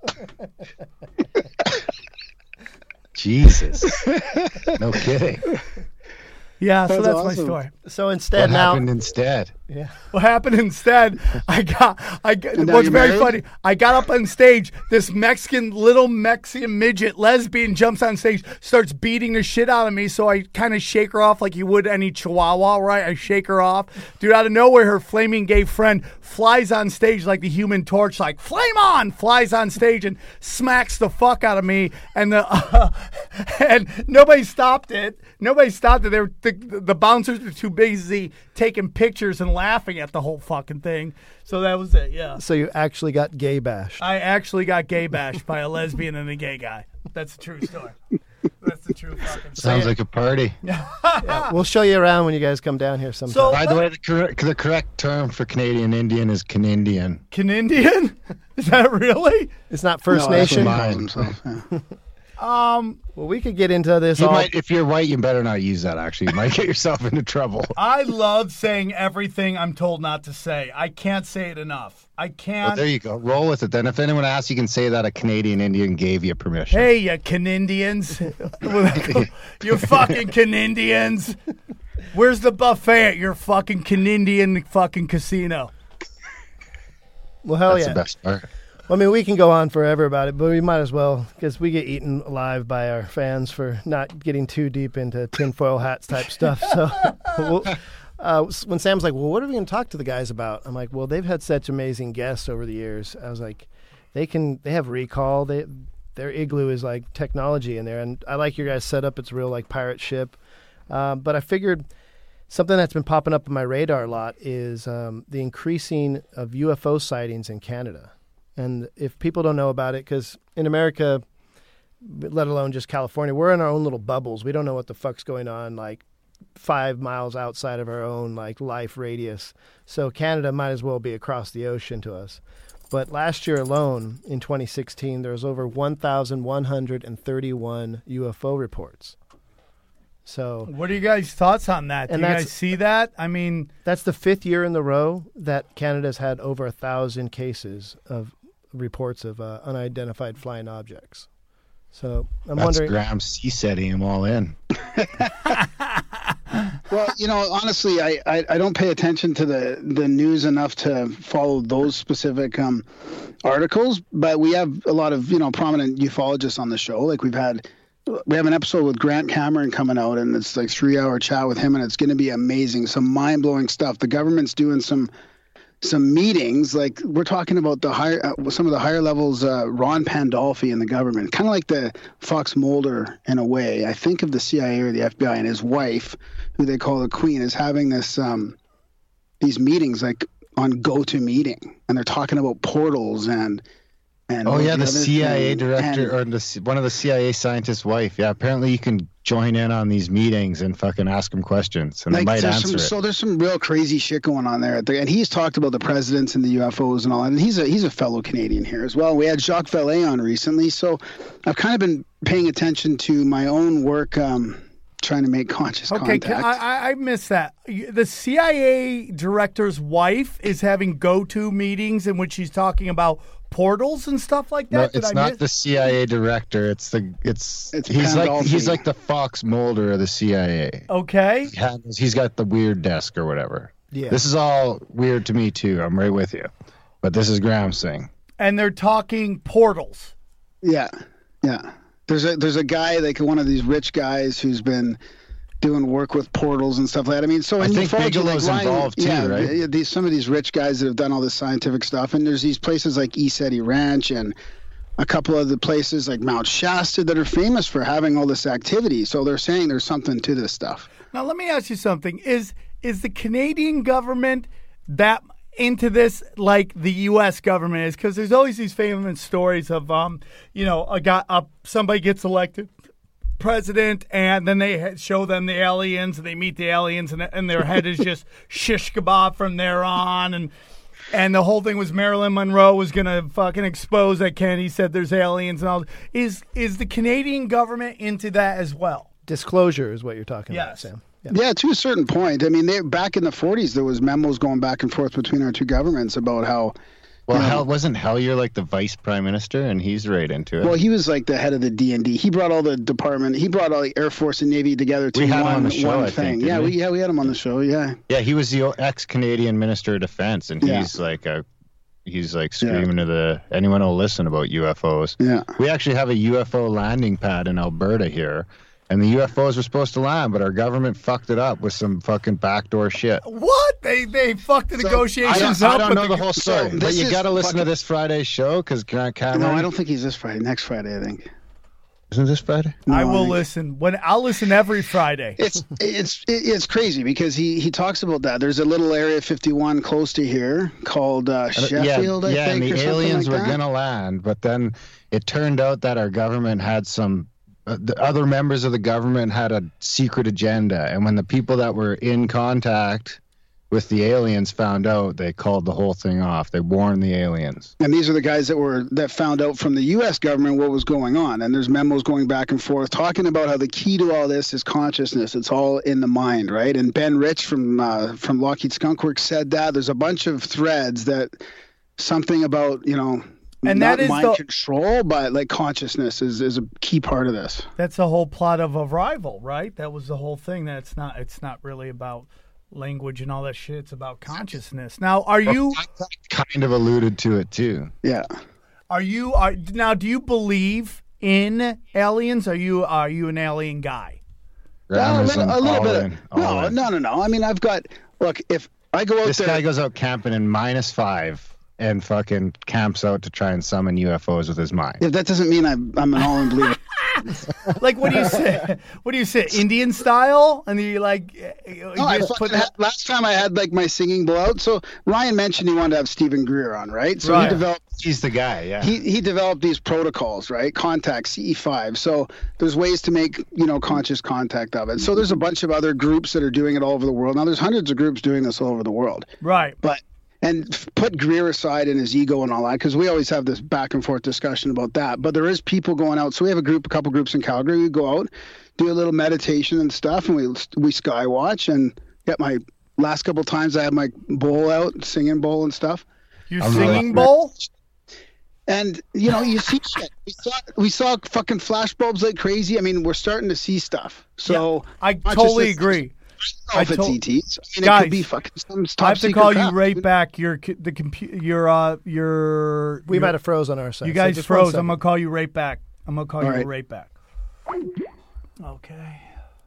Jesus. No kidding. Yeah, so That's that's my awesome. story. So instead What now, happened instead? yeah. What happened instead? I got, I got. And now What's you're very married? funny? I got up on stage. This Mexican little Mexican midget lesbian jumps on stage, starts beating the shit out of me. So I kind of shake her off like you would any Chihuahua, right? I shake her off, dude. Out of nowhere, her flaming gay friend flies on stage like the Human Torch, like flame on, flies on stage and smacks the fuck out of me. And the uh, and nobody stopped it. Nobody stopped it. They were, the the bouncers were too busy taking pictures and laughing at the whole fucking thing. So that was it, yeah. So you actually got gay bashed. I actually got gay bashed by a lesbian and a gay guy. That's a true story. That's the true fucking story. Sounds like a party. Yeah, we'll show you around when you guys come down here sometime. So- By the way, the correct, the correct term for Canadian Indian is Canindian. Canadian? Is that really? it's not First No, that's what Nation. he calls himself, yeah. Um, Well, we could get into this You all. might, if you're white, you better not use that, actually. You might get yourself into trouble. I love saying everything I'm told not to say. I can't say it enough. I Well, can't. there you go. Roll with it. Then if anyone asks, you can say that a Canadian Indian gave you permission. Hey, you Canadians. You fucking Canadians. Where's the buffet at your fucking Canadian fucking casino? well, hell That's yeah. the best part. Well, I mean, we can go on forever about it, but we might as well because we get eaten alive by our fans for not getting too deep into tinfoil hats type stuff. So we'll, uh, when Sam's like, well, what are we going to talk to the guys about? I'm like, well, they've had such amazing guests over the years. I was like, they can they have recall. They their igloo is like technology in there, and I like your guys' setup. It's a real like pirate ship. Um, but I figured something that's been popping up on my radar a lot is um, the increasing of U F O sightings in Canada. And if people don't know about it, because in America, let alone just California, we're in our own little bubbles. We don't know what the fuck's going on like five miles outside of our own like life radius. So Canada might as well be across the ocean to us. But last year alone, in twenty sixteen, there was over one thousand one hundred thirty-one U F O reports. So, what are you guys' thoughts on that? Do you guys see that? I mean, that's the fifth year in a row that Canada's had over a thousand cases of reports of uh, unidentified flying objects. So I'm That's wondering. Graham C setting him all in. Well, you know, honestly, I, I, I don't pay attention to the, the news enough to follow those specific um, articles, but we have a lot of, you know, prominent ufologists on the show. Like we've had, we have an episode with Grant Cameron coming out, and it's like three hour chat with him, and it's going to be amazing. Some mind blowing stuff. The government's doing some some meetings, like we're talking about the higher, uh, some of the higher levels, uh, Ron Pandolfi in the government, kind of like the Fox Mulder in a way. I think of the C I A or the F B I, and his wife, who they call the Queen, is having this um, these meetings like on GoToMeeting, and they're talking about portals and and oh yeah, the, the C I A thing. director and, or the, one of the C I A scientists' wife. Yeah, apparently you can join in on these meetings and fucking ask them questions, and like, they might there's answer some, it. So there's some real crazy shit going on there. And he's talked about the presidents and the U F Os and all that. And he's a he's a fellow Canadian here as well. We had Jacques Vallée on recently, so I've kind of been paying attention to my own work, um, trying to make conscious okay, contact. Okay, I, I missed that. The C I A director's wife is having go-to meetings in which she's talking about portals and stuff like that. No, Did it's I not miss? the C I A director. It's the it's, it's he's like Pandolfi. he's like the Fox Mulder of the C I A. Okay. He has, he's got the weird desk or whatever. Yeah. This is all weird to me too. I'm right with you, but this is Graham's thing. And they're talking portals. Yeah, yeah. There's a there's a guy, like one of these rich guys who's been doing work with portals and stuff like that. I mean, so I in think ufology, Bigelow's like Ryan, involved too, yeah, right? th- These some of these rich guys that have done all this scientific stuff, and there's these places like ECETI Ranch and a couple of the places like Mount Shasta that are famous for having all this activity. So they're saying there's something to this stuff. Now, let me ask you something. Is is the Canadian government that into this like the U S government is? Because there's always these famous stories of, um, you know, a guy, uh, somebody gets elected president, and then they show them the aliens, and they meet the aliens, and, and their head is just shish kebab from there on, and and the whole thing was Marilyn Monroe was gonna fucking expose that Kennedy said there's aliens and all. Is is the Canadian government into that as well? Disclosure is what you're talking about, Yes. Sam. Yeah. yeah, to a certain point. I mean, they, back in the forties, there was memos going back and forth between our two governments about how. Well, you know, Hell, wasn't Hellier like the vice prime minister, and he's right into it. Well, he was like the head of the D and D. He brought all the department. He brought all the Air Force and Navy together to We had him one, on the show, one I thing. think, yeah, didn't we we? yeah we had him on the show. Yeah. Yeah, he was the ex-Canadian Minister of Defense, and Yeah. he's like a, he's like screaming to the anyone who'll listen about U F Os. Yeah. We actually have a U F O landing pad in Alberta here, and the U F Os were supposed to land, but our government fucked it up with some fucking backdoor shit. What? They they fucked the So, negotiations I don't, up. I don't with know the whole story, so but this you is got to listen to fucking- this Friday's show because Grant Cameron. No, I don't think he's this Friday. Next Friday, I think. Isn't this Friday? I No, will think- listen. When I'll listen every Friday. It's it's it's crazy because he, he talks about that. There's a little Area fifty-one close to here called uh, Sheffield, yeah, I yeah, think, and or the something aliens like were that. gonna land, but then it turned out that our government had some. Uh, the other members of the government had a secret agenda, and when the people that were in contact with the aliens found out, they called the whole thing off. They warned the aliens. And these are the guys that were that found out from the U S government what was going on. And there's memos going back and forth talking about how the key to all this is consciousness. It's all in the mind, right? And Ben Rich from uh, from Lockheed Skunk Works said that. There's a bunch of threads that something about, you know, And not that is mind the- control, but like consciousness is, is a key part of this. That's the whole plot of Arrival, right? That was the whole thing. That it's not. It's not really about language and all that shit. It's about consciousness. Now, are you? Kind of alluded to it too. Yeah. Are you? Are now? Do you believe in aliens? Are you? Are you an alien guy? No, a Graham's little, a in- little all bit. in, Of, all no, in. no, no, no. I mean, I've got. Look, if I go out This there, guy goes out camping in minus five and fucking camps out to try and summon U F Os with his mind. If that doesn't mean I'm, I'm an all-in believer. Like, what do you say? What do you say? Indian style? And you like, you No, I just fucking put had- last time I had like my singing blow out. So Ryan mentioned he wanted to have Stephen Greer on, right? So Right. he developed. He's the guy, yeah. He he developed these protocols, right? Contact C E five. So there's ways to make you know conscious contact of it. So there's a bunch of other groups that are doing it all over the world. Now there's hundreds of groups doing this all over the world. right. But and f- put Greer aside and his ego and all that, because we always have this back and forth discussion about that. But there is people going out. So we have a group, a couple groups in Calgary. We go out, do a little meditation and stuff, and we we sky watch. And get my last couple times I had my bowl out, singing bowl and stuff. Your I'm singing really- bowl? And you know, you see shit. We saw we saw fucking flashbulbs like crazy. I mean, we're starting to see stuff. So I not totally just- agree. I don't know if I it's to- E Ts. I mean, Guys, it could be fucking some top I have to secret call crap. you right back. Your c- the compu- your uh your We your- might have froze on our side. You so guys just one froze. second. I'm gonna call you right back. I'm gonna call All you right. right back. Okay.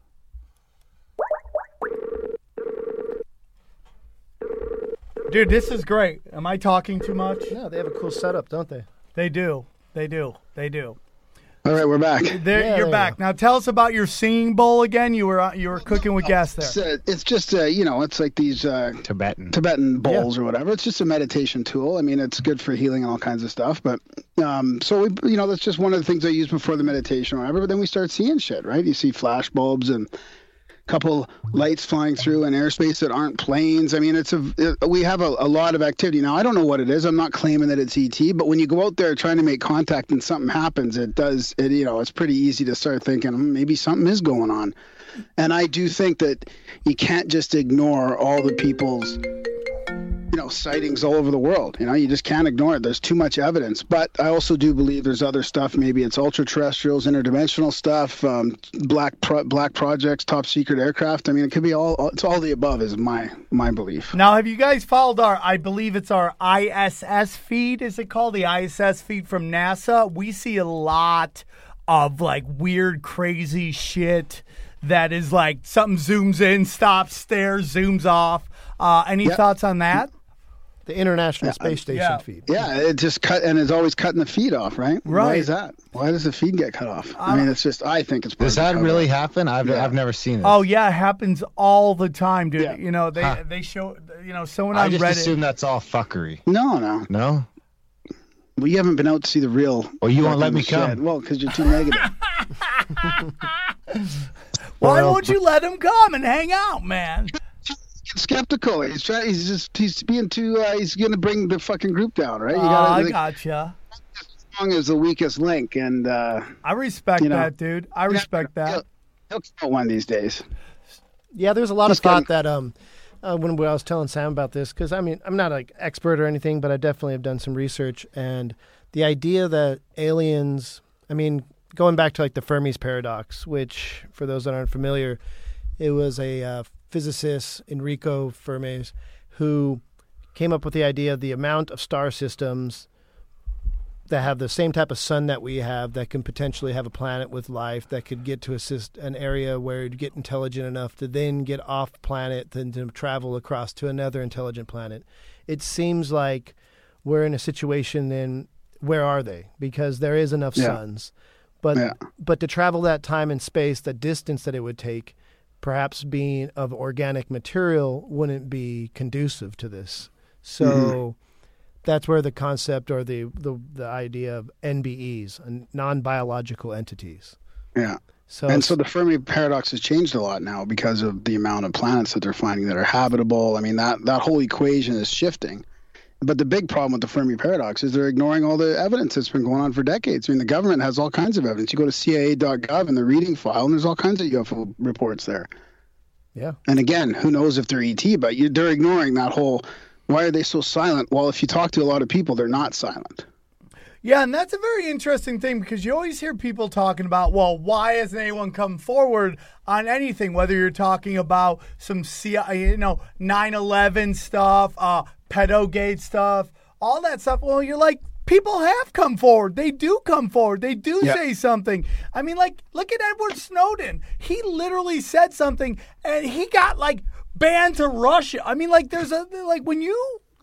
Dude, this is great. Am I talking too much? No, they have a cool setup, don't they? They do. They do. They do. All right, we're back. There, Yeah, you're there back. you Now tell us about your singing bowl again. You were uh, you were cooking with gas It's, there. uh, it's just uh, you know, it's like these uh, Tibetan. Tibetan bowls or whatever. It's just a meditation tool. I mean, it's good for healing and all kinds of stuff. But um, so we, you know, that's just one of the things I use before the meditation or whatever. But then we start seeing shit, right? You see flash bulbs and a couple lights flying through in airspace that aren't planes. I mean, it's a it, we have a, a lot of activity now. I don't know what it is. I'm not claiming that it's E T, but when you go out there trying to make contact and something happens, it does. It you know, it's pretty easy to start thinking "Hmm, maybe something is going on. And I do think that you can't just ignore all the people's, you know, sightings all over the world. You know, you just can't ignore it. There's too much evidence. But I also do believe there's other stuff. Maybe it's ultra-terrestrials, interdimensional stuff, um, black pro- black projects, top secret aircraft. I mean, it could be all. It's all the above, is my my belief. Now, have you guys followed our, I believe it's our I S S feed, is it called? The I S S feed from NASA. We see a lot of like weird, crazy shit that is like something zooms in, stops, stares, zooms off. Uh, any Yep. thoughts on that? The International Space Station yeah. feed. Yeah, it just cut, and it's always cutting the feed off, right? Why Right. is that? Why does the feed get cut off? I mean, it's just. I think it's. part Does of the that cover. really happen? I've Yeah. I've never seen it. Oh yeah, it happens all the time, dude. Yeah. You know, they Huh. they show, you know, someone I on just Reddit. assume that's all fuckery. No, no. No? Well, you haven't been out to see the real. Well, you won't let me fucking come. shit. Well, because you're too negative. Why Well, won't you let him come and hang out, man? Get skeptical. He's trying. He's just. He's being too. Uh, he's going to bring the fucking group down, right? You Oh, gotta, I like, gotcha. Strong is the weakest link, and uh, I respect you know, that, dude. I respect that. He'll, he'll come out one of these days. Yeah, there's a lot He's of thought getting- that um, uh, when, when I was telling Sam about this, because I mean, I'm not an expert or anything, but I definitely have done some research, and the idea that aliens, I mean, going back to like the Fermi's paradox, which for those that aren't familiar, it was a uh, physicist, Enrico Fermi, who came up with the idea of the amount of star systems that have the same type of sun that we have, that can potentially have a planet with life, that could get to assist an area where you'd get intelligent enough to then get off planet, then to travel across to another intelligent planet. It seems like we're in a situation then, where are they? Because there is enough Yeah. suns. But Yeah. but to travel that time and space, that distance that it would take, perhaps being of organic material wouldn't be conducive to this. So Mm-hmm. that's where the concept or the, the, the idea of N B Es, non-biological entities. Yeah. So, And so the Fermi paradox has changed a lot now because of the amount of planets that they're finding that are habitable. I mean, that, that whole equation is shifting. But the big problem with the Fermi paradox is they're ignoring all the evidence that's been going on for decades. I mean, the government has all kinds of evidence. You go to C I A dot gov and the reading file, and there's all kinds of U F O reports there. yeah. And again, who knows if they're E T, but you, they're ignoring that whole, why are they so silent? Well, if you talk to a lot of people, they're not silent. Yeah, and that's a very interesting thing because you always hear people talking about, well, why hasn't anyone come forward on anything? Whether you're talking about some C I A, you know, nine eleven stuff, uh, pedogate stuff, all that stuff. Well, you're like, people have come forward. They do come forward. They do Yeah. say something. I mean, like, look at Edward Snowden. He literally said something, and he got like banned to Russia. I mean, like, there's a like when you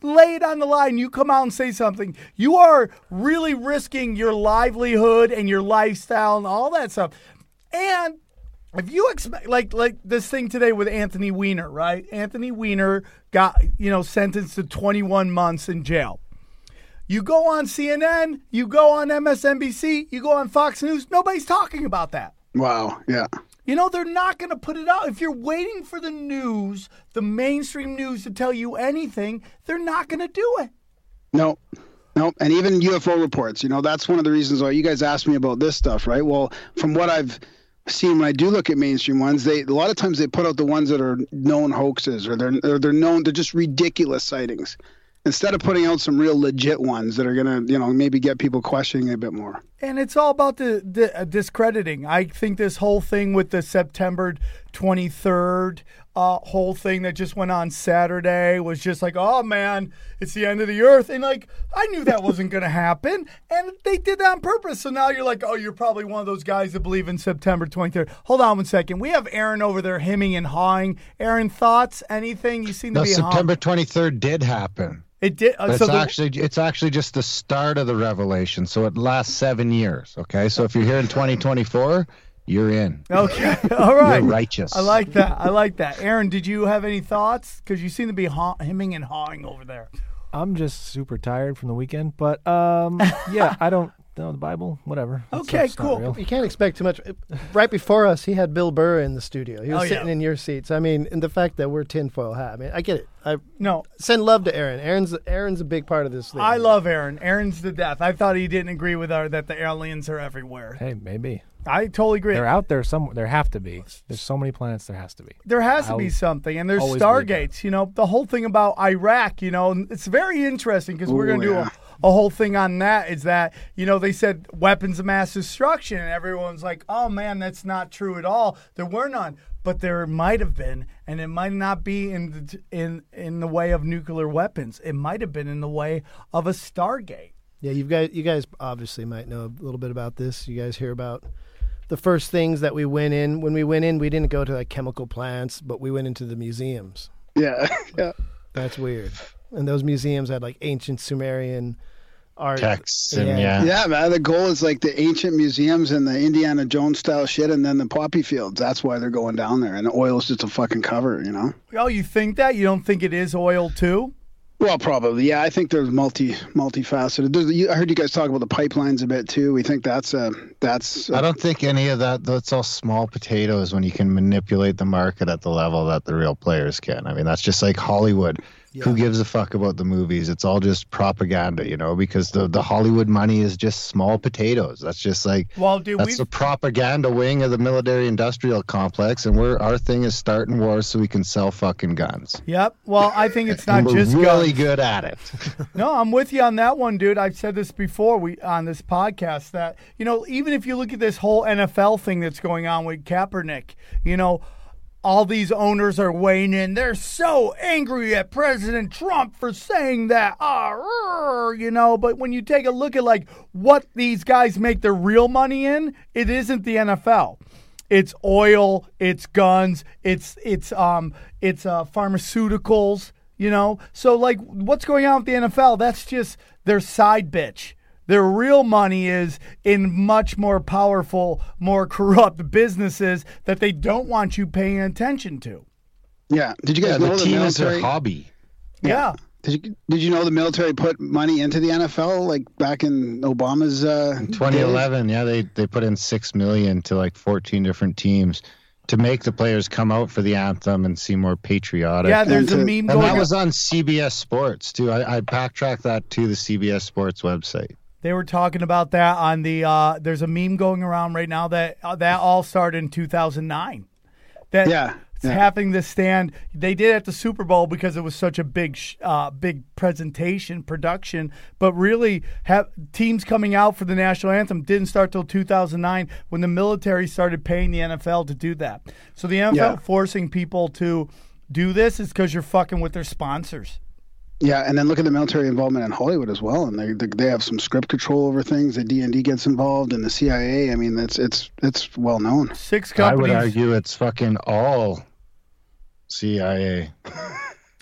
lay it on the line. You come out and say something. You are really risking your livelihood and your lifestyle and all that stuff. And if you expect, like, like this thing today with Anthony Weiner, right? Anthony Weiner got, you know, sentenced to twenty-one months in jail. You go on C N N, you go on M S N B C, you go on Fox News, nobody's talking about that. Wow, yeah. You know, they're not going to put it out. If you're waiting for the news, the mainstream news to tell you anything, they're not going to do it. No, no. And even U F O reports, you know, that's one of the reasons why you guys asked me about this stuff, right? Well, from what I've seen when I do look at mainstream ones, they a lot of times they put out the ones that are known hoaxes or they're, or they're known, they're just ridiculous sightings. Instead of putting out some real legit ones that are going to, you know, maybe get people questioning a bit more. And it's all about the, the uh, discrediting. I think this whole thing with the September twenty-third uh, whole thing that just went on Saturday was just like, oh, man, it's the end of the earth. And, like, I knew that wasn't going to happen. And they did that on purpose. So now you're like, oh, you're probably one of those guys that believe in September twenty-third. Hold on one second. We have Aaron over there hemming and hawing. Aaron, thoughts? Anything? You seem to no, be September twenty-third did happen. It did. Uh, But so it's the, actually it's actually just the start of the revelation. So it lasts seven years. Okay, so if you're here in twenty twenty-four, you're in. Okay, all right. You're righteous. I like that. I like that. Aaron, did you have any thoughts? Because you seem to be haw- hemming and hawing over there. I'm just super tired from the weekend, but um, yeah, I don't know the Bible. Whatever. That Okay, stuff's not cool. real. You can't expect too much. Right before us, he had Bill Burr in the studio. He was Oh, yeah. sitting in your seats. I mean, and the fact that we're tinfoil hat. I mean, I get it. I No, send love to Aaron. Aaron's Aaron's a big part of this thing. I love Aaron. Aaron's the death. I thought he didn't agree with our that the aliens are everywhere. Hey, maybe I totally agree. they're out there somewhere. There have to be. There's so many planets. There has to be. There has to I'll be something, and there's always believe that. stargates. You know, the whole thing about Iraq. You know, and it's very interesting because we're Ooh, going to do yeah. a, a whole thing on that. Is that you know they said weapons of mass destruction, and everyone's like, "Oh man, that's not true at all. There were none." But there might have been, and it might not be in the, in in the way of nuclear weapons. It might have been in the way of a Stargate. Yeah, you guys, you guys obviously might know a little bit about this. You guys hear about the first things that we went in. When we went in, we didn't go to like chemical plants, but we went into the museums. Yeah, yeah. That's weird. And those museums had like ancient Sumerian art. Texts and yeah. Yeah, man. The goal is like the ancient museums and the Indiana Jones style shit, and then the poppy fields. That's why they're going down there. And the oil's just a fucking cover, you know? Oh, you think that? You don't think it is oil too? Well, probably. Yeah, I think there's multi multifaceted. There's, you, I heard you guys talk about the pipelines a bit too. We think that's uh, that's. Uh, I don't think any of that. That's all small potatoes when you can manipulate the market at the level that the real players can. I mean, that's just like Hollywood. Yeah. Who gives a fuck about the movies? It's all just propaganda, you know, because the, the Hollywood money is just small potatoes. That's just like, well, dude, that's the propaganda wing of the military industrial complex. And we're, our thing is starting wars so we can sell fucking guns. Yep. Well, I think it's not and we're just really guns. good at it. No, I'm with you on that one, dude. I've said this before we on this podcast that, you know, even if you look at this whole N F L thing that's going on with Kaepernick, you know, all these owners are weighing in. They're so angry at President Trump for saying that, ah, you know. But when you take a look at like what these guys make their real money in, it isn't the N F L. It's oil, it's guns, it's it's um it's uh, pharmaceuticals, you know. So like, what's going on with the N F L? That's just their side bitch. Their real money is in much more powerful, more corrupt businesses that they don't want you paying attention to. Yeah. Did you guys yeah, know the the team military? is their hobby? Yeah. yeah. Did you Did you know the military put money into the N F L like back in Obama's uh, in twenty eleven? days? Yeah, they they put in six million to like fourteen different teams to make the players come out for the anthem and seem more patriotic. Yeah, there's and a to, meme and going. that was on C B S Sports too. I, I backtracked that to the C B S Sports website. They were talking about that on the. Uh, there's a meme going around right now that uh, that all started in two thousand nine. That yeah, yeah. having the stand. They did it at the Super Bowl because it was such a big, uh, big presentation production. But really, have teams coming out for the national anthem didn't start till two thousand nine when the military started paying the N F L to do that. So the N F L yeah. forcing people to do this is because you're fucking with their sponsors. Yeah, and then look at the military involvement in Hollywood as well, and they they have some script control over things. The D and D gets involved, and the C I A. I mean, that's it's it's well known. Six companies. I would argue it's fucking all C I A.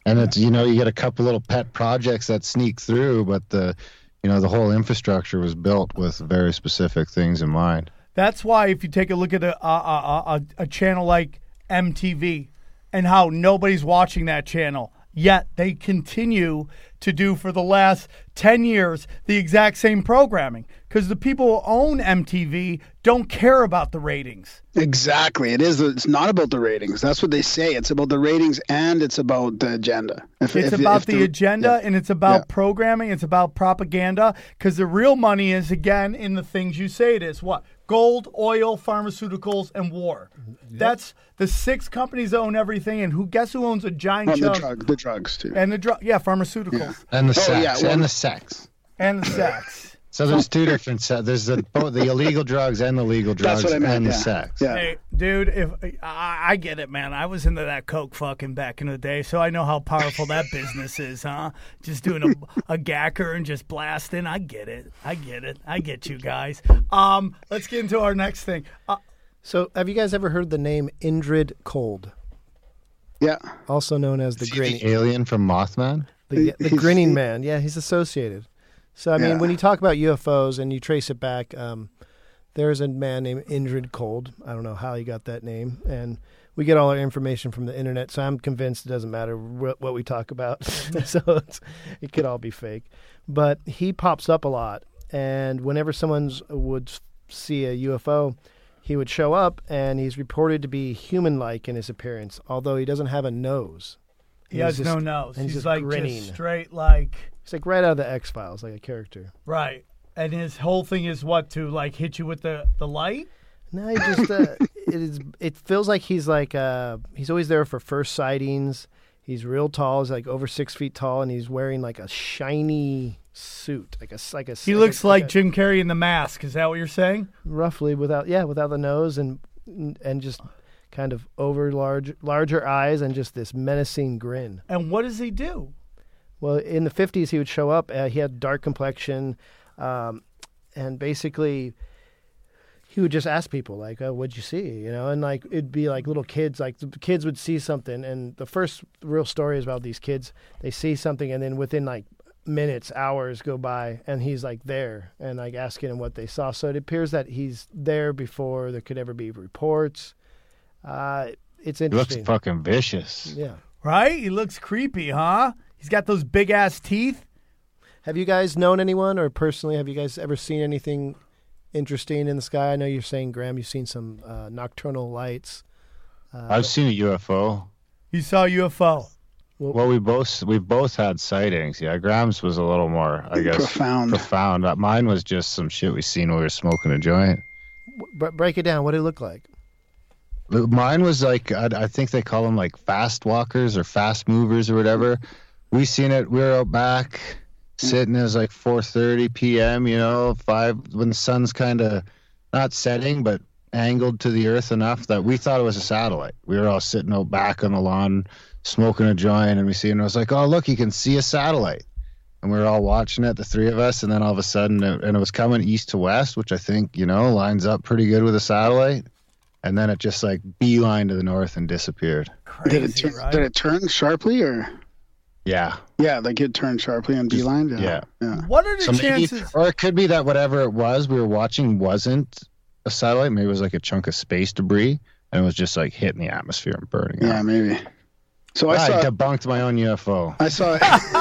And it's, you know, you get a couple little pet projects that sneak through, but the, you know, the whole infrastructure was built with very specific things in mind. That's why if you take a look at a, a, a, a channel like M T V and how nobody's watching that channel, yet they continue to do for the last ten years the exact same programming because the people who own M T V don't care about the ratings. Exactly. It is. It's not about the ratings. That's what they say. It's about the ratings and it's about the agenda. If, it's if, about if the, the agenda yeah. and it's about yeah. programming. It's about propaganda because the real money is, again, in the things you say it is. What? Gold, oil, pharmaceuticals, and war. Yep. That's the six companies that own everything. And who? Guess who owns a giant well, chunk? The, drug, the drugs, too. And the drug. Yeah, pharmaceuticals. Yeah. And the oh, sex. Yeah, well, and the sex. And the sex. So there's two different sets. There's the both the illegal drugs and the legal drugs That's what I meant, and yeah. the sex. Yeah. Hey, dude, if I, I get it, man. I was into that coke fucking back in the day, so I know how powerful that business is, huh? Just doing a, a gacker and just blasting. I get it. I get it. I get you guys. Um, let's get into our next thing. Uh, so, have you guys ever heard the name Indrid Cold? Yeah. Also known as the grinning the alien from Mothman. The, the grinning man. Yeah, he's associated. So, I mean, yeah. when you talk about U F Os and you trace it back, um, there's a man named Indrid Cold. I don't know how he got that name. And we get all our information from the internet, so I'm convinced it doesn't matter wh- what we talk about. so it's, it could all be fake. But he pops up a lot. And whenever someone would see a U F O, he would show up, and he's reported to be human-like in his appearance, although he doesn't have a nose. He has just, no nose. He's, he's just like grinning. just straight like... He's like right out of the X-Files, like a character. Right. And his whole thing is what, to like hit you with the, the light? No, he just, uh, it, is, it feels like he's like, uh, he's always there for first sightings. He's real tall. He's like over six feet tall, and he's wearing like a shiny suit. like a like a. He like looks a, like, like a, Jim Carrey in The Mask. Is that what you're saying? Roughly, without, yeah, without the nose and and just kind of over large, larger eyes and just this menacing grin. And what does he do? Well, in the fifties, he would show up. Uh, he had dark complexion, um, and basically, he would just ask people, like, oh, what'd you see? You know, and, like, it'd be, like, little kids. Like, the kids would see something, and the first real story is about these kids. They see something, and then within, like, minutes, hours go by, and he's, like, there and, like, asking them what they saw. So it appears that he's there before there could ever be reports. Uh, it's interesting. He looks fucking vicious. Yeah. Right? He looks creepy, huh? He's got those big-ass teeth. Have you guys known anyone, or personally, have you guys ever seen anything interesting in the sky? I know you're saying, Graham, you've seen some uh, nocturnal lights. Uh, I've seen a U F O. You saw a U F O. Well, well, we both we both had sightings. Yeah, Graham's was a little more, I guess, profound. Profound. But mine was just some shit we seen when we were smoking a joint. B- break it down. What did it look like? Mine was like, I, I think they call them like fast walkers or fast movers or whatever. We seen it. We were out back sitting. It was like four thirty p.m., you know, five, when the sun's kind of not setting, but angled to the earth enough that we thought it was a satellite. We were all sitting out back on the lawn smoking a joint, and we see it, and I was like, oh, look, you can see a satellite. And we were all watching it, the three of us, and then all of a sudden, it, and it was coming east to west, which I think, you know, lines up pretty good with a satellite. And then it just like beeline to the north and disappeared. Crazy, did it turn, right? Did it turn sharply or? Yeah. Yeah, like it turned sharply on beeline. Yeah. Yeah. yeah. What are the So maybe, chances? or it could be that whatever it was we were watching wasn't a satellite. Maybe it was like a chunk of space debris, and it was just like hitting the atmosphere and burning Yeah, out. maybe. So I, I saw. debunked my own U F O. I saw.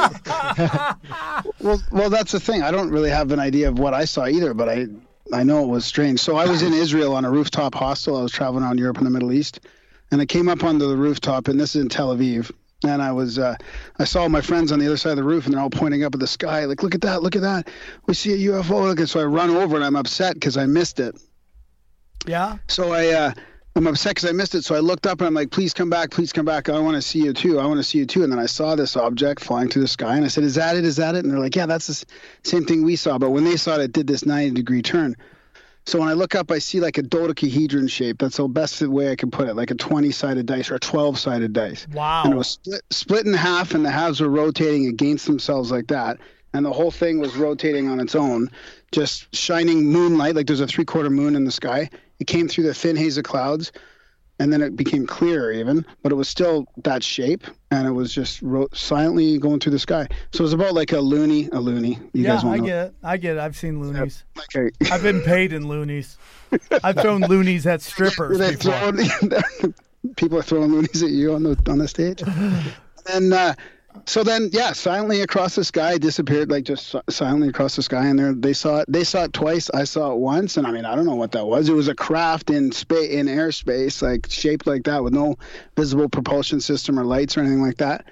well, well, that's the thing. I don't really have an idea of what I saw either, but I, I know it was strange. So I was in Israel on a rooftop hostel. I was traveling around Europe and the Middle East, and I came up onto the rooftop, and this is in Tel Aviv. And I was, uh, I saw my friends on the other side of the roof, and they're all pointing up at the sky, like, "Look at that! Look at that! We see a U F O!" Look, and so I run over, and I'm upset because I missed it. Yeah. So I, uh, I'm upset because I missed it. So I looked up, and I'm like, "Please come back! Please come back! I want to see you too! I want to see you too!" And then I saw this object flying through the sky, and I said, "Is that it? Is that it?" And they're like, "Yeah, that's the same thing we saw." But when they saw it, it did this ninety degree turn. So when I look up, I see like a dodecahedron shape. That's the best way I can put it, like a twenty-sided dice or a twelve-sided dice. Wow. And it was split, split in half, and the halves were rotating against themselves like that. And the whole thing was rotating on its own, just shining moonlight, like there's a three-quarter moon in the sky. It came through the thin haze of clouds, and then it became clearer even, but it was still that shape, and it was just ro- silently going through the sky. So it was about like a loony, a loony. You yeah, guys won't I know. get it. I get it. I've seen loonies. Like a, I've been paid in loonies. I've thrown loonies at strippers They before. throwing- people are throwing loonies at you on the on the stage. And uh, so then, yeah, silently across the sky, disappeared, like just si- silently across the sky. And there, they saw it. They saw it twice. I saw it once, and I mean, I don't know what that was. It was a craft in space, in airspace, like shaped like that, with no visible propulsion system or lights or anything like that.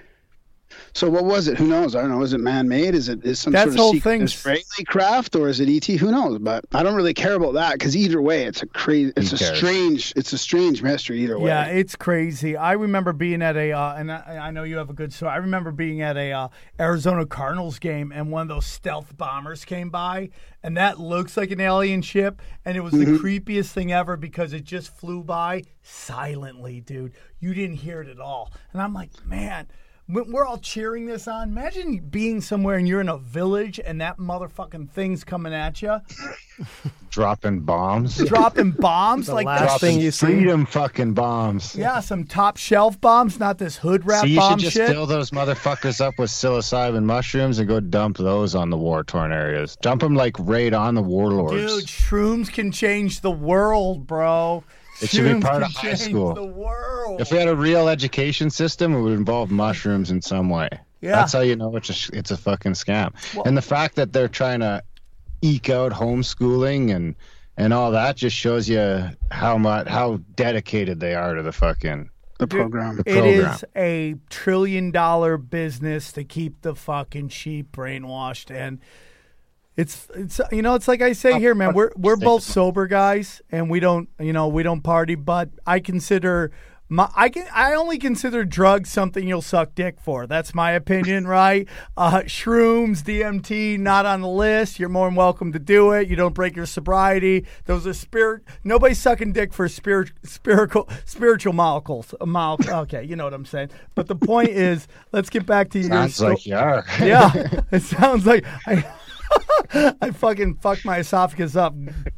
So what was it? Who knows? I don't know. Is it man-made? Is it is some That sort of whole secret thing's- Israeli craft, or is it E T? Who knows? But I don't really care about that, because either way, it's a crazy, it's Who a cares? strange, it's a strange mystery either way. Yeah, it's crazy. I remember being at a, uh, and I, I know you have a good story. I remember being at a uh, Arizona Cardinals game, and one of those stealth bombers came by, and that looks like an alien ship, and it was Mm-hmm. the creepiest thing ever because it just flew by silently, dude. You didn't hear it at all, and I'm like, man. when we're all cheering this on. Imagine being somewhere and you're in a village and that motherfucking thing's coming at you. Dropping bombs. Dropping bombs. The like last that. thing you see. Freedom fucking bombs. Yeah, some top shelf bombs, not this hood wrap So you bomb should just shit. fill those motherfuckers up with psilocybin mushrooms and go dump those on the war-torn areas. Dump them like right on the warlords. Dude, shrooms can change the world, bro. It should be Shrooms part can of high change school. The world. If we had a real education system, it would involve mushrooms in some way. Yeah. That's how you know it's a, sh- it's a fucking scam. Well- and the fact that they're trying to eke out homeschooling and and all that just shows you how much how dedicated they are to the fucking the program. The It program. is a trillion dollar business to keep the fucking sheep brainwashed, and it's it's you know it's like I say here, man. We're we're both sober guys, and we don't you know we don't party, but I consider. My, I can. I only consider drugs something you'll suck dick for. That's my opinion, right? Uh, shrooms, D M T, not on the list. You're more than welcome to do it. You don't break your sobriety. Those are spirit. Nobody's sucking dick for spirit, spiritual, spiritual molecules. Uh, mole, okay, you know what I'm saying. But the point is, let's get back to your Sounds sto- like you are. Yeah, it sounds like I. I fucking fucked my esophagus up,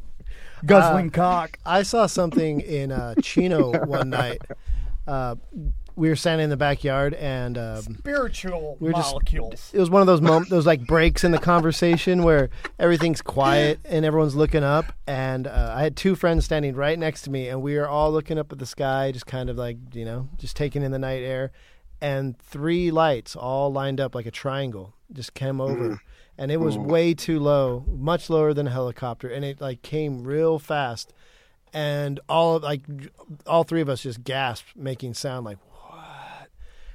guzzling Uh, cock. I saw something in uh, Chino one night. Uh, we were standing in the backyard, and um, Spiritual we were just- molecules. it was one of those moments, those like breaks in the conversation where everything's quiet and everyone's looking up. And uh, I had two friends standing right next to me, and we were all looking up at the sky, just kind of like, you know, just taking in the night air. And three lights all lined up like a triangle just came over. And it was way too low, much lower than a helicopter. And it like came real fast. And all like all three of us just gasped, making sound like, what?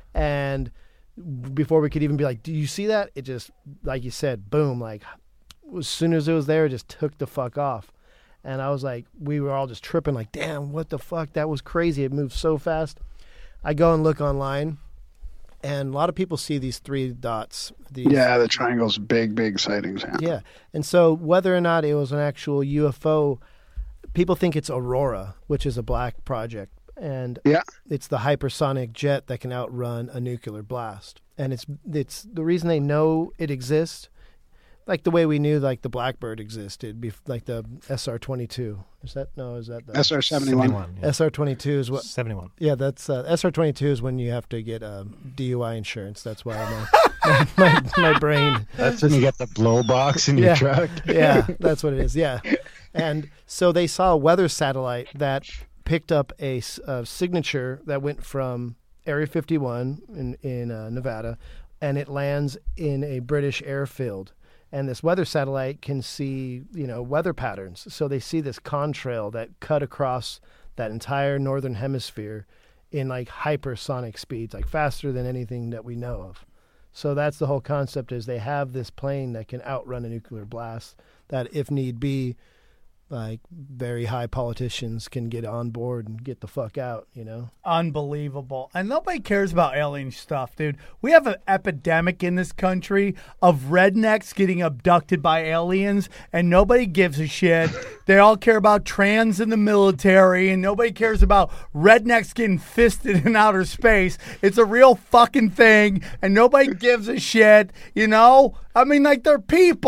And before we could even be like, do you see that? It just, like you said, boom, like as soon as it was there, it just took the fuck off. And I was like, we were all just tripping like, damn, what the fuck? That was crazy. It moved so fast. I go and look online, and a lot of people see these three dots. These, Yeah, the triangle's big, big sightings. Yeah. yeah. And so whether or not it was an actual U F O, people think it's Aurora, which is a black project. And Yeah. it's the hypersonic jet that can outrun a nuclear blast. And it's it's the reason they know it exists, like the way we knew like the Blackbird existed, bef- like the S R twenty-two. Is that no? Is that the S R seventy-one. yeah. S R twenty-two is what? seventy-one. Yeah, that's uh, S R twenty-two is when you have to get um, D U I insurance. That's why my my, my brain. That's when you get the blow box in your Yeah. truck. Yeah, that's what it is. Yeah. And so they saw a weather satellite that picked up a, s- a signature that went from Area fifty-one in, in uh, Nevada, and it lands in a British airfield. And this weather satellite can see, you know, weather patterns. So they see this contrail that cut across that entire northern hemisphere in like hypersonic speeds, like faster than anything that we know of. So that's the whole concept, is they have this plane that can outrun a nuclear blast that, if need be, like very high politicians can get on board and get the fuck out, you know? Unbelievable. And nobody cares about alien stuff, dude. We have an epidemic in this country of rednecks getting abducted by aliens, and nobody gives a shit. They all care about trans in the military, and nobody cares about rednecks getting fisted in outer space. It's a real fucking thing, and nobody gives a shit, you know? I mean, like, they're people.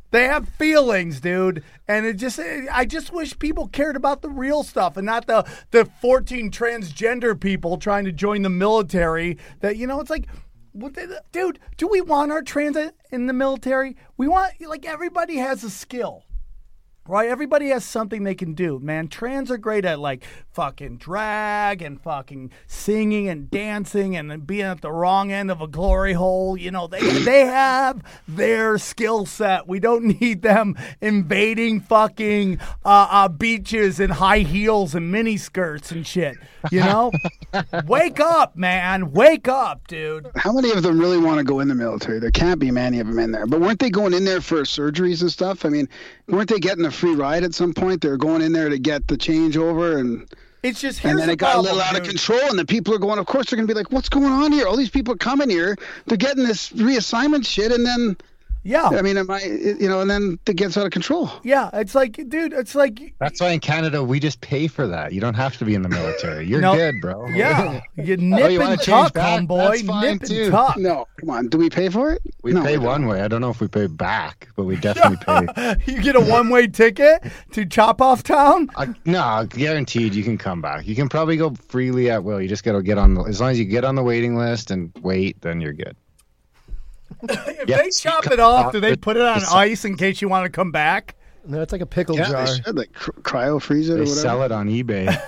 They have feelings, dude. And it just, I just wish people cared about the real stuff and not the, the fourteen transgender people trying to join the military. That, you know, it's like, what the, dude, do we want our trans in the military? We want, like, everybody has a skill. Right? Everybody has something they can do, man. Trans are great at, like, fucking drag and fucking singing and dancing and then being at the wrong end of a glory hole. You know, they they have their skill set. We don't need them invading fucking uh, uh, beaches in high heels and mini skirts and shit. You know? Wake up, man. Wake up, dude. How many of them really want to go in the military? There can't be many of them in there. But weren't they going in there for surgeries and stuff? I mean, weren't they getting a free ride at some point? They were going in there to get the changeover, and it's just and then the it got problem, a little out dude. of control, and the people are going, of course they're going to be like, what's going on here? All these people are coming here, they're getting this reassignment shit, and then yeah, I mean, am I, you know, and then it gets out of control. Yeah, it's like, dude, it's like That's why in Canada we just pay for that. You don't have to be in the military. You're No. good, bro. Yeah, you nip Oh, you wanna and change tuck, back? homeboy. That's fine, Nip too. and tuck. No, come on, do we pay for it? We No, pay we don't. one way. I don't know if we pay back, but we definitely pay. You get a one-way ticket to Chop Off Town? Uh, no, guaranteed you can come back. You can probably go freely at will. You just got to get on the, as long as you get on the waiting list and wait, then you're good. If Yes, they you chop come it off, off do they it- put it on it's- ice in case you want to come back? No, it's like a pickle Yeah, jar. they should, like cr- cryo freeze it or They whatever. sell it on eBay.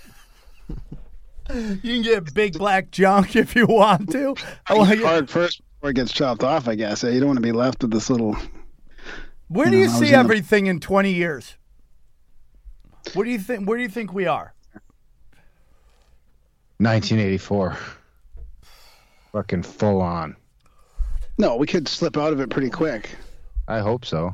You can get big black junk if you want to. Oh, It's yeah. hard first before it gets chopped off, I guess. You don't want to be left with this little. Where you do know, you I was see in the- everything in twenty years? What do you think? Where do you think we are? nineteen eighty-four. Fucking full on. No, we could slip out of it pretty quick. I hope so.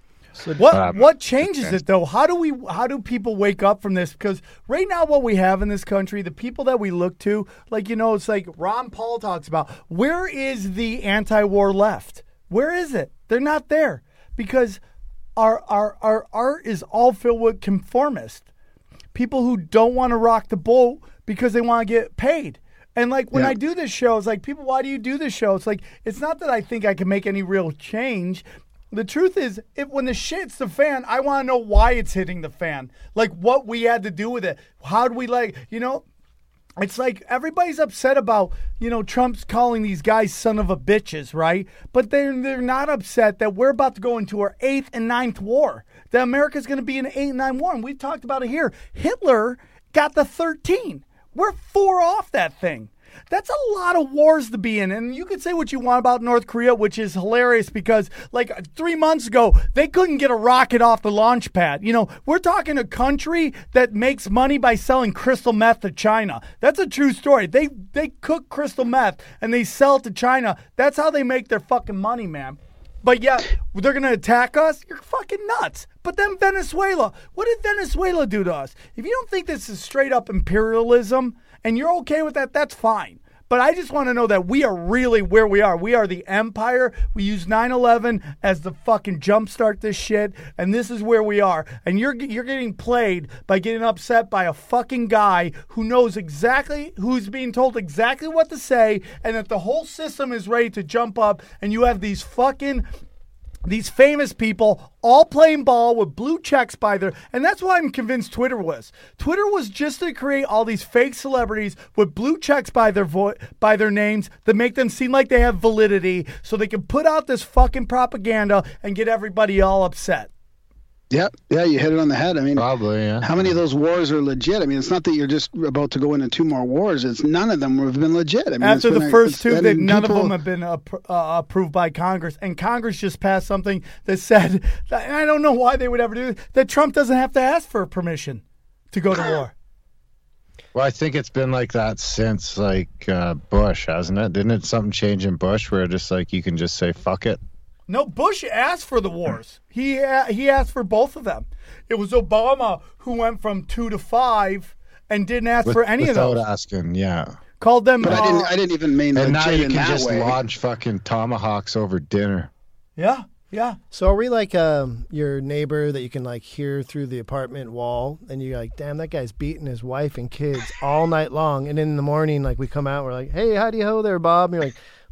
What Um, what changes it though? How do we how do people wake up from this? Because right now what we have in this country, the people that we look to, like you know, it's like Ron Paul talks about, where is the anti-war left? Where is it? They're not there. Because our our our art is all filled with conformists. People who don't want to rock the boat because they want to get paid. And like when Yeah. I do this show, it's like, people, why do you do this show? It's like, it's not that I think I can make any real change. The truth is, if when the shit's the fan, I want to know why it's hitting the fan. Like what we had to do with it. How do we like, you know, it's like everybody's upset about, you know, Trump's calling these guys son of a bitches, right? But they're, they're not upset that we're about to go into our eighth and ninth war. That America's going to be in an eight and nine war. And we've talked about it here. Hitler got the thirteen. We're four off that thing. That's a lot of wars to be in. And you could say what you want about North Korea, which is hilarious because, like, three months ago, they couldn't get a rocket off the launch pad. You know, we're talking a country that makes money by selling crystal meth to China. That's a true story. They they cook crystal meth and they sell it to China. That's how they make their fucking money, man. But yet, they're going to attack us? You're fucking nuts. But then Venezuela. What did Venezuela do to us? If you don't think this is straight up imperialism and you're okay with that, that's fine. But I just want to know that we are really where we are. We are the empire. We use nine eleven as the fucking jumpstart this shit. And this is where we are. And you're you're getting played by getting upset by a fucking guy who knows exactly, who's being told exactly what to say. And that the whole system is ready to jump up. And you have these fucking... These famous people all playing ball with blue checks by their... And that's why I'm convinced Twitter was. Twitter was just to create all these fake celebrities with blue checks by their vo- by their names that make them seem like they have validity so they can put out this fucking propaganda and get everybody all upset. Yep. Yeah, you hit it on the head. I mean, Probably, yeah. how many of those wars are legit? I mean, it's not that you're just about to go into two more wars. It's none of them have been legit. I mean, After it's the been a- first it's two, been they, none people- of them have been appro- uh, approved by Congress. And Congress just passed something that said, and I don't know why they would ever do it, that Trump doesn't have to ask for permission to go to war. Well, I think it's been like that since like uh, Bush, hasn't it? Didn't it something change in Bush where just like you can just say fuck it? No, Bush asked for the wars. He uh, he asked for both of them. It was Obama who went from two to five and didn't ask With- for any of without those. asking, yeah. Called them. But I uh, didn't. I didn't even mean And now legit you in can that just way. launch fucking tomahawks over dinner. Yeah, yeah. So are we like um, your neighbor that you can like hear through the apartment wall, and you're like, damn, that guy's beating his wife and kids all night long, and in the morning, like we come out, we're like, hey, howdy ho there, Bob, and you're like,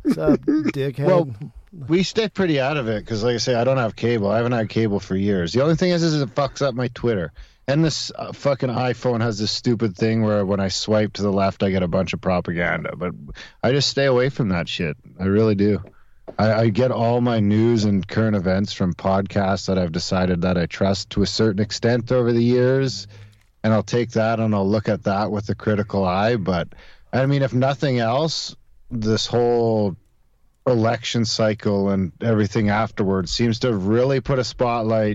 What's up, dickhead? Well, we stay pretty out of it because, like I say, I don't have cable. I haven't had cable for years. The only thing is, is it fucks up my Twitter. And this uh, fucking iPhone has this stupid thing where when I swipe to the left, I get a bunch of propaganda. But I just stay away from that shit. I really do. I, I get all my news and current events from podcasts that I've decided that I trust to a certain extent over the years. And I'll take that and I'll look at that with a critical eye. But, I mean, if nothing else, this whole election cycle and everything afterwards seems to have really put a spotlight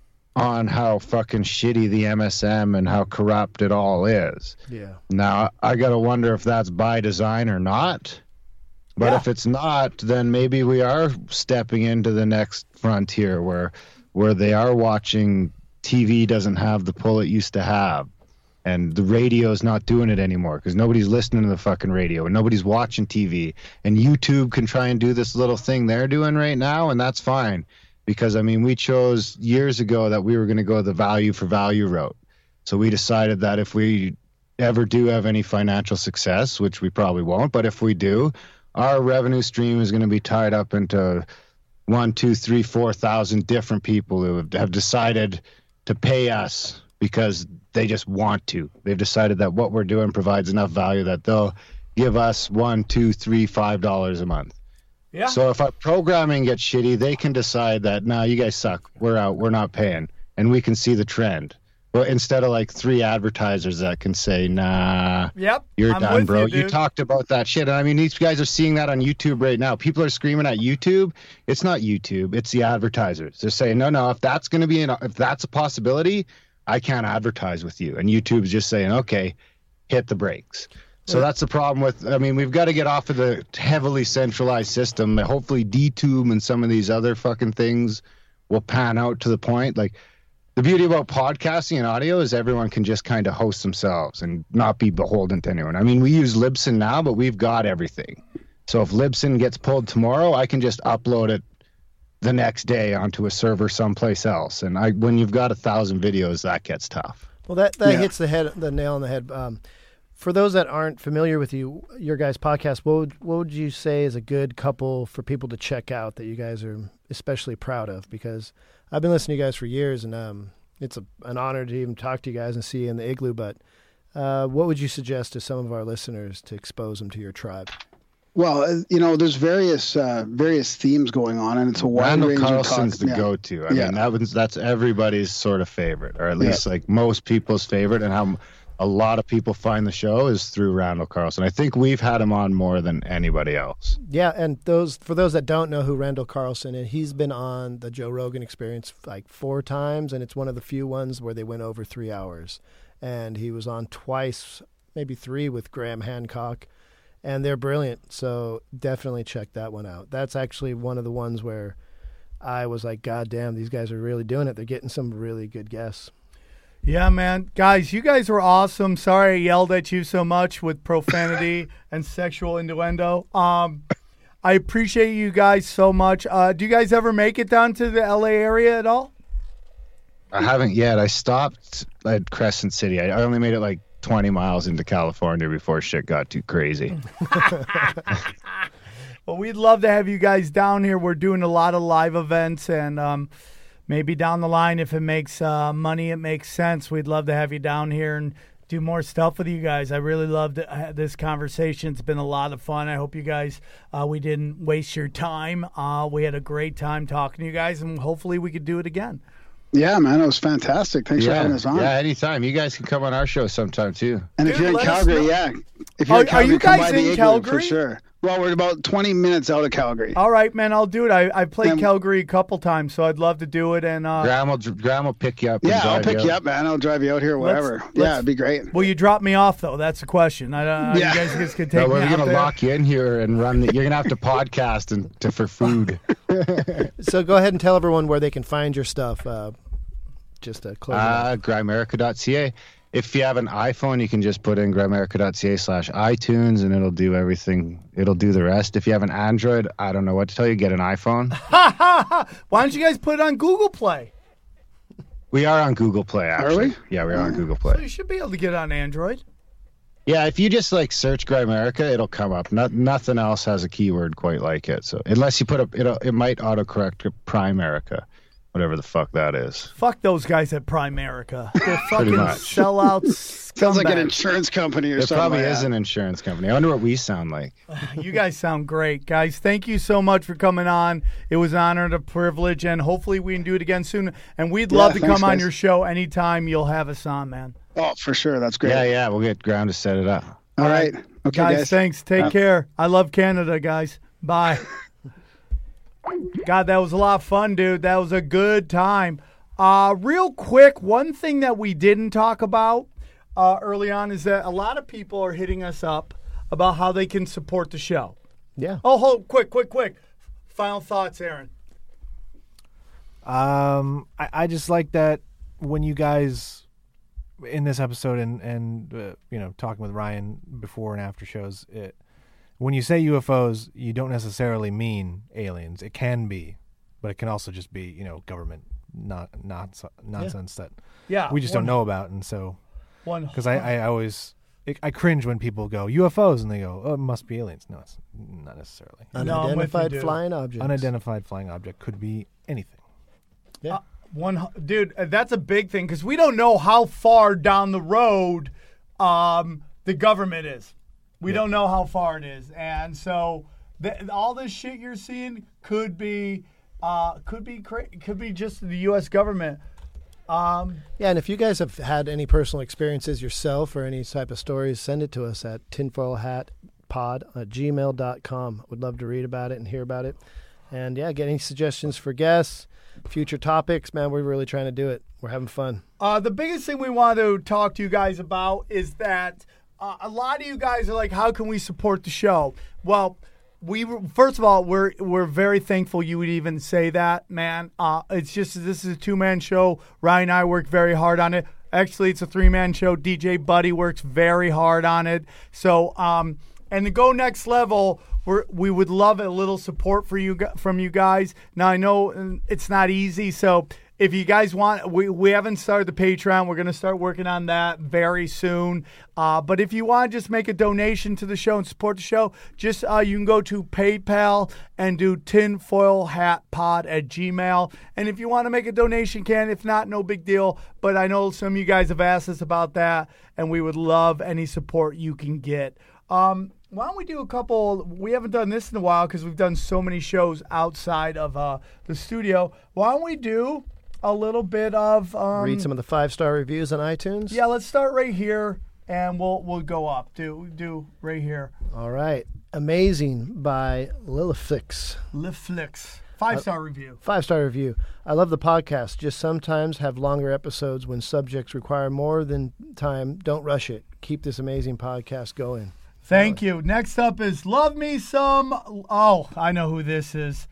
on how fucking shitty the M S M and how corrupt it all is. Yeah. Now, I got to wonder if that's by design or not. But Yeah. if it's not, then maybe we are stepping into the next frontier where where they are watching T V doesn't have the pull it used to have. And the radio's not doing it anymore because nobody's listening to the fucking radio and nobody's watching T V. And YouTube can try and do this little thing they're doing right now, and that's fine. Because, I mean, we chose years ago that we were going to go the value for value route. So we decided that if we ever do have any financial success, which we probably won't, but if we do, our revenue stream is going to be tied up into one, two, three, four thousand different people who have, have decided to pay us because they just want to. They've decided that what we're doing provides enough value that they'll give us one, two, three, five dollars a month. Yeah. So if our programming gets shitty, they can decide that, nah, you guys suck. We're out. We're not paying. And we can see the trend. Well, instead of like three advertisers that can say, nah, Yep. you're I'm done, with bro. You, You, dude. talked about that shit. And I mean, these guys are seeing that on YouTube right now. People are screaming at YouTube. It's not YouTube. It's the advertisers. They're saying, no, no, if that's going to be, an, if that's a possibility, I can't advertise with you. And YouTube's just saying, okay, hit the brakes. So that's the problem with, I mean, we've got to get off of the heavily centralized system. Hopefully D-Tube and some of these other fucking things will pan out to the point. Like, the beauty about podcasting and audio is everyone can just kind of host themselves and not be beholden to anyone. I mean, we use Libsyn now, but we've got everything. So if Libsyn gets pulled tomorrow, I can just upload it the next day onto a server someplace else. And I, when you've got a thousand videos, that gets tough. Well, that, that Yeah. hits the head, the nail on the head. Um, for those that aren't familiar with you, your guys' podcast, what would, what would you say is a good couple for people to check out that you guys are especially proud of? Because I've been listening to you guys for years, and um, it's a, an honor to even talk to you guys and see you in the igloo. But uh, what would you suggest to some of our listeners to expose them to your tribe? Well, uh, you know, there's various uh, various themes going on, and it's a wide Randall range Carlson's of the talk. Yeah. go-to. I Yeah. mean, that was, that's everybody's sort of favorite, or at least like most people's favorite, and how a lot of people find the show is through Randall Carlson. I think we've had him on more than anybody else. Yeah, and those for those that don't know who Randall Carlson is, he's been on the Joe Rogan Experience like four times, and it's one of the few ones where they went over three hours. And he was on twice, maybe three, with Graham Hancock, and they're brilliant. So definitely check that one out. That's actually one of the ones where I was like, God damn, these guys are really doing it. They're getting some really good guests. Yeah, man. Guys, you guys were awesome. Sorry I yelled at you so much with profanity and sexual innuendo. Um, I appreciate you guys so much. Uh, do you guys ever make it down to the L A area at all? I haven't yet. I stopped at Crescent City. I only made it like twenty miles into California before shit got too crazy. Well, we'd love to have you guys down here. We're doing a lot of live events, and um, maybe down the line, if it makes uh, money, it makes sense. We'd love to have you down here and do more stuff with you guys. I really loved uh, this conversation. It's been a lot of fun. I hope you guys, uh, we didn't waste your time. Uh, we had a great time talking to you guys, and hopefully we could do it again. Yeah, man, it was fantastic. Thanks yeah, for having us on. Yeah, anytime. You guys can come on our show sometime too. And if Dude, you're in let us Calgary, know. yeah. If you're Are- in are Calgary, you come guys by the in igloo Calgary? for sure. Well, we're about twenty minutes out of Calgary. All right, man, I'll do it. I, I played Um, Calgary a couple times, so I'd love to do it. And uh, Graham will, Graham will pick you up. and Yeah, I'll drive pick you out. up, man. I'll drive you out here, Let's- whatever. let's- yeah, it'd be great. will you drop me off, though? That's the question. I, uh, Yeah. You guys just could No, take me we're out gonna there. lock you in here and run. The, you're gonna have to podcast and to for food. So go ahead and tell everyone where they can find your stuff. Uh, just to close it out. Uh, Grimerica dot c a. If you have an iPhone, you can just put in Grimerica dot c a slash iTunes, and it'll do everything. It'll do the rest. If you have an Android, I don't know what to tell you. Get an iPhone. Why don't you guys put it on Google Play? We are on Google Play. Actually, we? yeah, we are on Google So Play. you should be able to get it on Android. Yeah, if you just like search Grimerica, it'll come up. Not, nothing else has a keyword quite like it. So unless you put up, it'll, it might autocorrect to Primerica, whatever the fuck that is. Fuck those guys at Primerica. They're fucking much. sellouts. Sounds like an scumbags. insurance company or It something. probably like is that. an insurance company. I wonder what we sound like. You guys sound great. Guys, thank you so much for coming on. It was an honor and a privilege, and hopefully we can do it again soon. And we'd Yeah, love to thanks, come on guys. your show anytime you'll have us on, man. Oh, for sure. That's great. Yeah, yeah. We'll get Ground to set it up. All right. Okay, guys, guys. thanks. Take Uh, care. I love Canada, guys. Bye. God, that was a lot of fun, dude. That was a good time. Uh, real quick, one thing that we didn't talk about uh, early on is that a lot of people are hitting us up about how they can support the show. Yeah. Oh, hold, quick, quick, quick. Final thoughts, Aaron. Um, I, I just like that when you guys in this episode and and uh, you know, talking with Ryan before and after shows, it, when you say U F Os, you don't necessarily mean aliens. It can be, but it can also just be, you know, government not not nonsense that Yeah, we just one- don't know about. And so One because I, I always I cringe when people go U F Os and they go, oh, it must be aliens. No, it's not necessarily. Unidentified dude. flying objects. Unidentified flying object could be anything. Yeah. Uh, one, hu- dude, uh, that's a big thing because we don't know how far down the road um, the government is. We don't know how far it is, and so th- all this shit you're seeing could be, uh, could be, cra- could be just the U S government. Um, Yeah, and if you guys have had any personal experiences yourself or any type of stories, send it to us at tinfoilhatpod at gmail dot com. Would love to read about it and hear about it. And yeah, get any suggestions for guests, future topics. Man, we're really trying to do it. We're having fun. Uh, the biggest thing we want to talk to you guys about is that uh, a lot of you guys are like, how can we support the show? Well, we first of all, we're we're very thankful you would even say that, man. Uh, it's just this is a two-man show. Ryan and I work very hard on it. Actually, it's a three-man show. D J Buddy works very hard on it. So, um, and to go next level, we're, we would love a little support for you gu- from you guys. Now, I know uh, it's not easy, so if you guys want, we, we haven't started the Patreon. We're going to start working on that very soon. Uh, but if you want to just make a donation to the show and support the show, just uh, you can go to PayPal and do tinfoilhatpod at Gmail. And if you want to make a donation, can. If not, no big deal. But I know some of you guys have asked us about that, and we would love any support you can get. Um, why don't we do a couple? We haven't done this in a while because we've done so many shows outside of uh, the studio. Why don't we do a little bit of um, Read some of the five-star reviews on iTunes. Yeah, let's start right here, and we'll we'll go up. Do do right here. All right. Amazing by Liliflix. Liliflix. Five-star review. Five-star review. I love the podcast. Just sometimes have longer episodes when subjects require more than time. Don't rush it. Keep this amazing podcast going. Thank you. Next up is Love Me Some. Oh, I know who this is.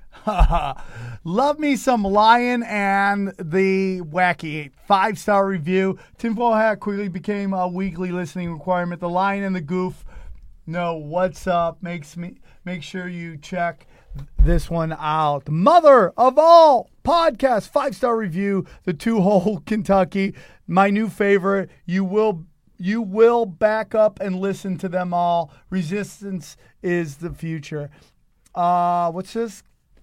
Love Me Some Lion and the Wacky Eight. Five star review. Tinfoil Hat quickly became a weekly listening requirement. The Lion and the Goof know what's up. Makes me make sure you check this one out. Mother of all podcasts. Five star review. The Two Hole Kentucky. My new favorite. You will. You will back up and listen to them all. Resistance is the future. Uh, what's this?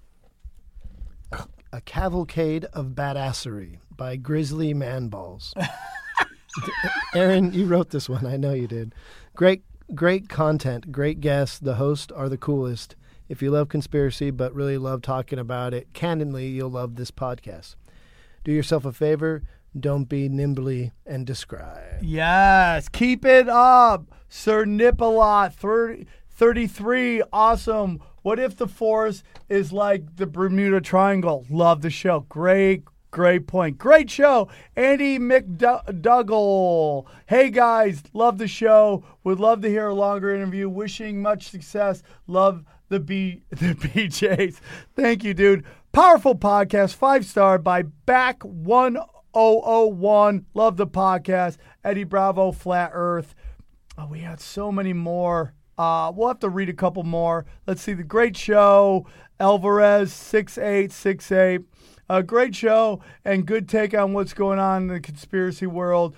A Cavalcade of Badassery by Grizzly Manballs. Aaron, you wrote this one. I know you did. Great, great content. Great guests. The hosts are the coolest. If you love conspiracy but really love talking about it candidly, you'll love this podcast. Do yourself a favor. Don't be nimbly and describe. Yes, keep it up. Sir Nipolot, thirty, thirty-three, awesome. What if the force is like the Bermuda Triangle? Love the show. Great, great point. Great show. Andy McDougall. Hey, guys, love the show. Would love to hear a longer interview. Wishing much success. Love the B the B Js. Thank you, dude. Powerful podcast. Five star by Back One oh oh one. Love the podcast. Eddie Bravo, Flat Earth. Oh, we had so many more. Uh, we'll have to read a couple more. Let's see. The Great Show. Alvarez, six eight six eight. A great show and good take on what's going on in the conspiracy world.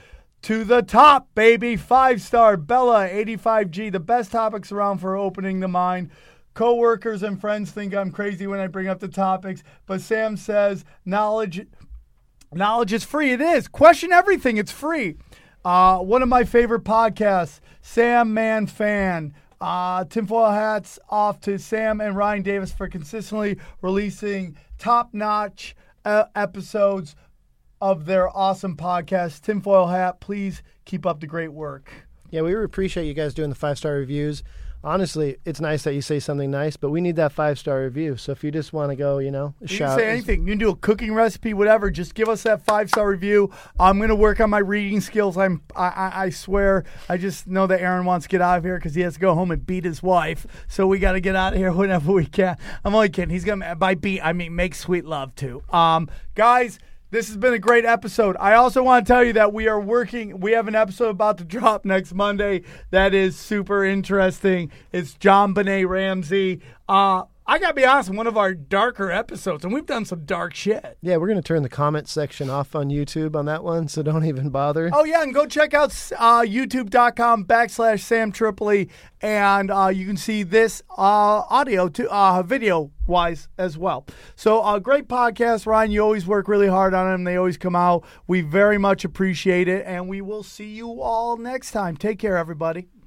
to the top, baby. Five-star Bella eighty-five G. The best topics around for opening the mind. Coworkers and friends think I'm crazy when I bring up the topics, but Sam says knowledge, knowledge is free. It is. Question everything. It's free. Uh, one of my favorite podcasts, Sam Man Fan. Uh, tinfoil hats off to Sam and Ryan Davis for consistently releasing top-notch uh, episodes of their awesome podcast. Tinfoil hat, please keep up the great work. Yeah, we appreciate you guys doing the five-star reviews. Honestly, it's nice that you say something nice, but we need that five-star review. So if you just want to go, you know, you shout. can say anything. You can do a cooking recipe, whatever. Just give us that five-star review. I'm going to work on my reading skills. I'm, I, I, I swear. I just know that Aaron wants to get out of here because he has to go home and beat his wife. So we got to get out of here whenever we can. I'm only kidding. He's going to, by beat, I mean make sweet love too. Um, guys, this has been a great episode. I also want to tell you that we are working. We have an episode about to drop next Monday that is super interesting. It's John Benet Ramsey. Uh, I got to be honest, one of our darker episodes, and we've done some dark shit. Yeah, we're going to turn the comment section off on YouTube on that one, so don't even bother. Oh, yeah, and go check out uh, youtube.com backslash Sam Tripoli, and uh, you can see this uh, audio, to uh, video-wise as well. So, uh, great podcast, Ryan. You always work really hard on them. They always come out. We very much appreciate it, and we will see you all next time. Take care, everybody.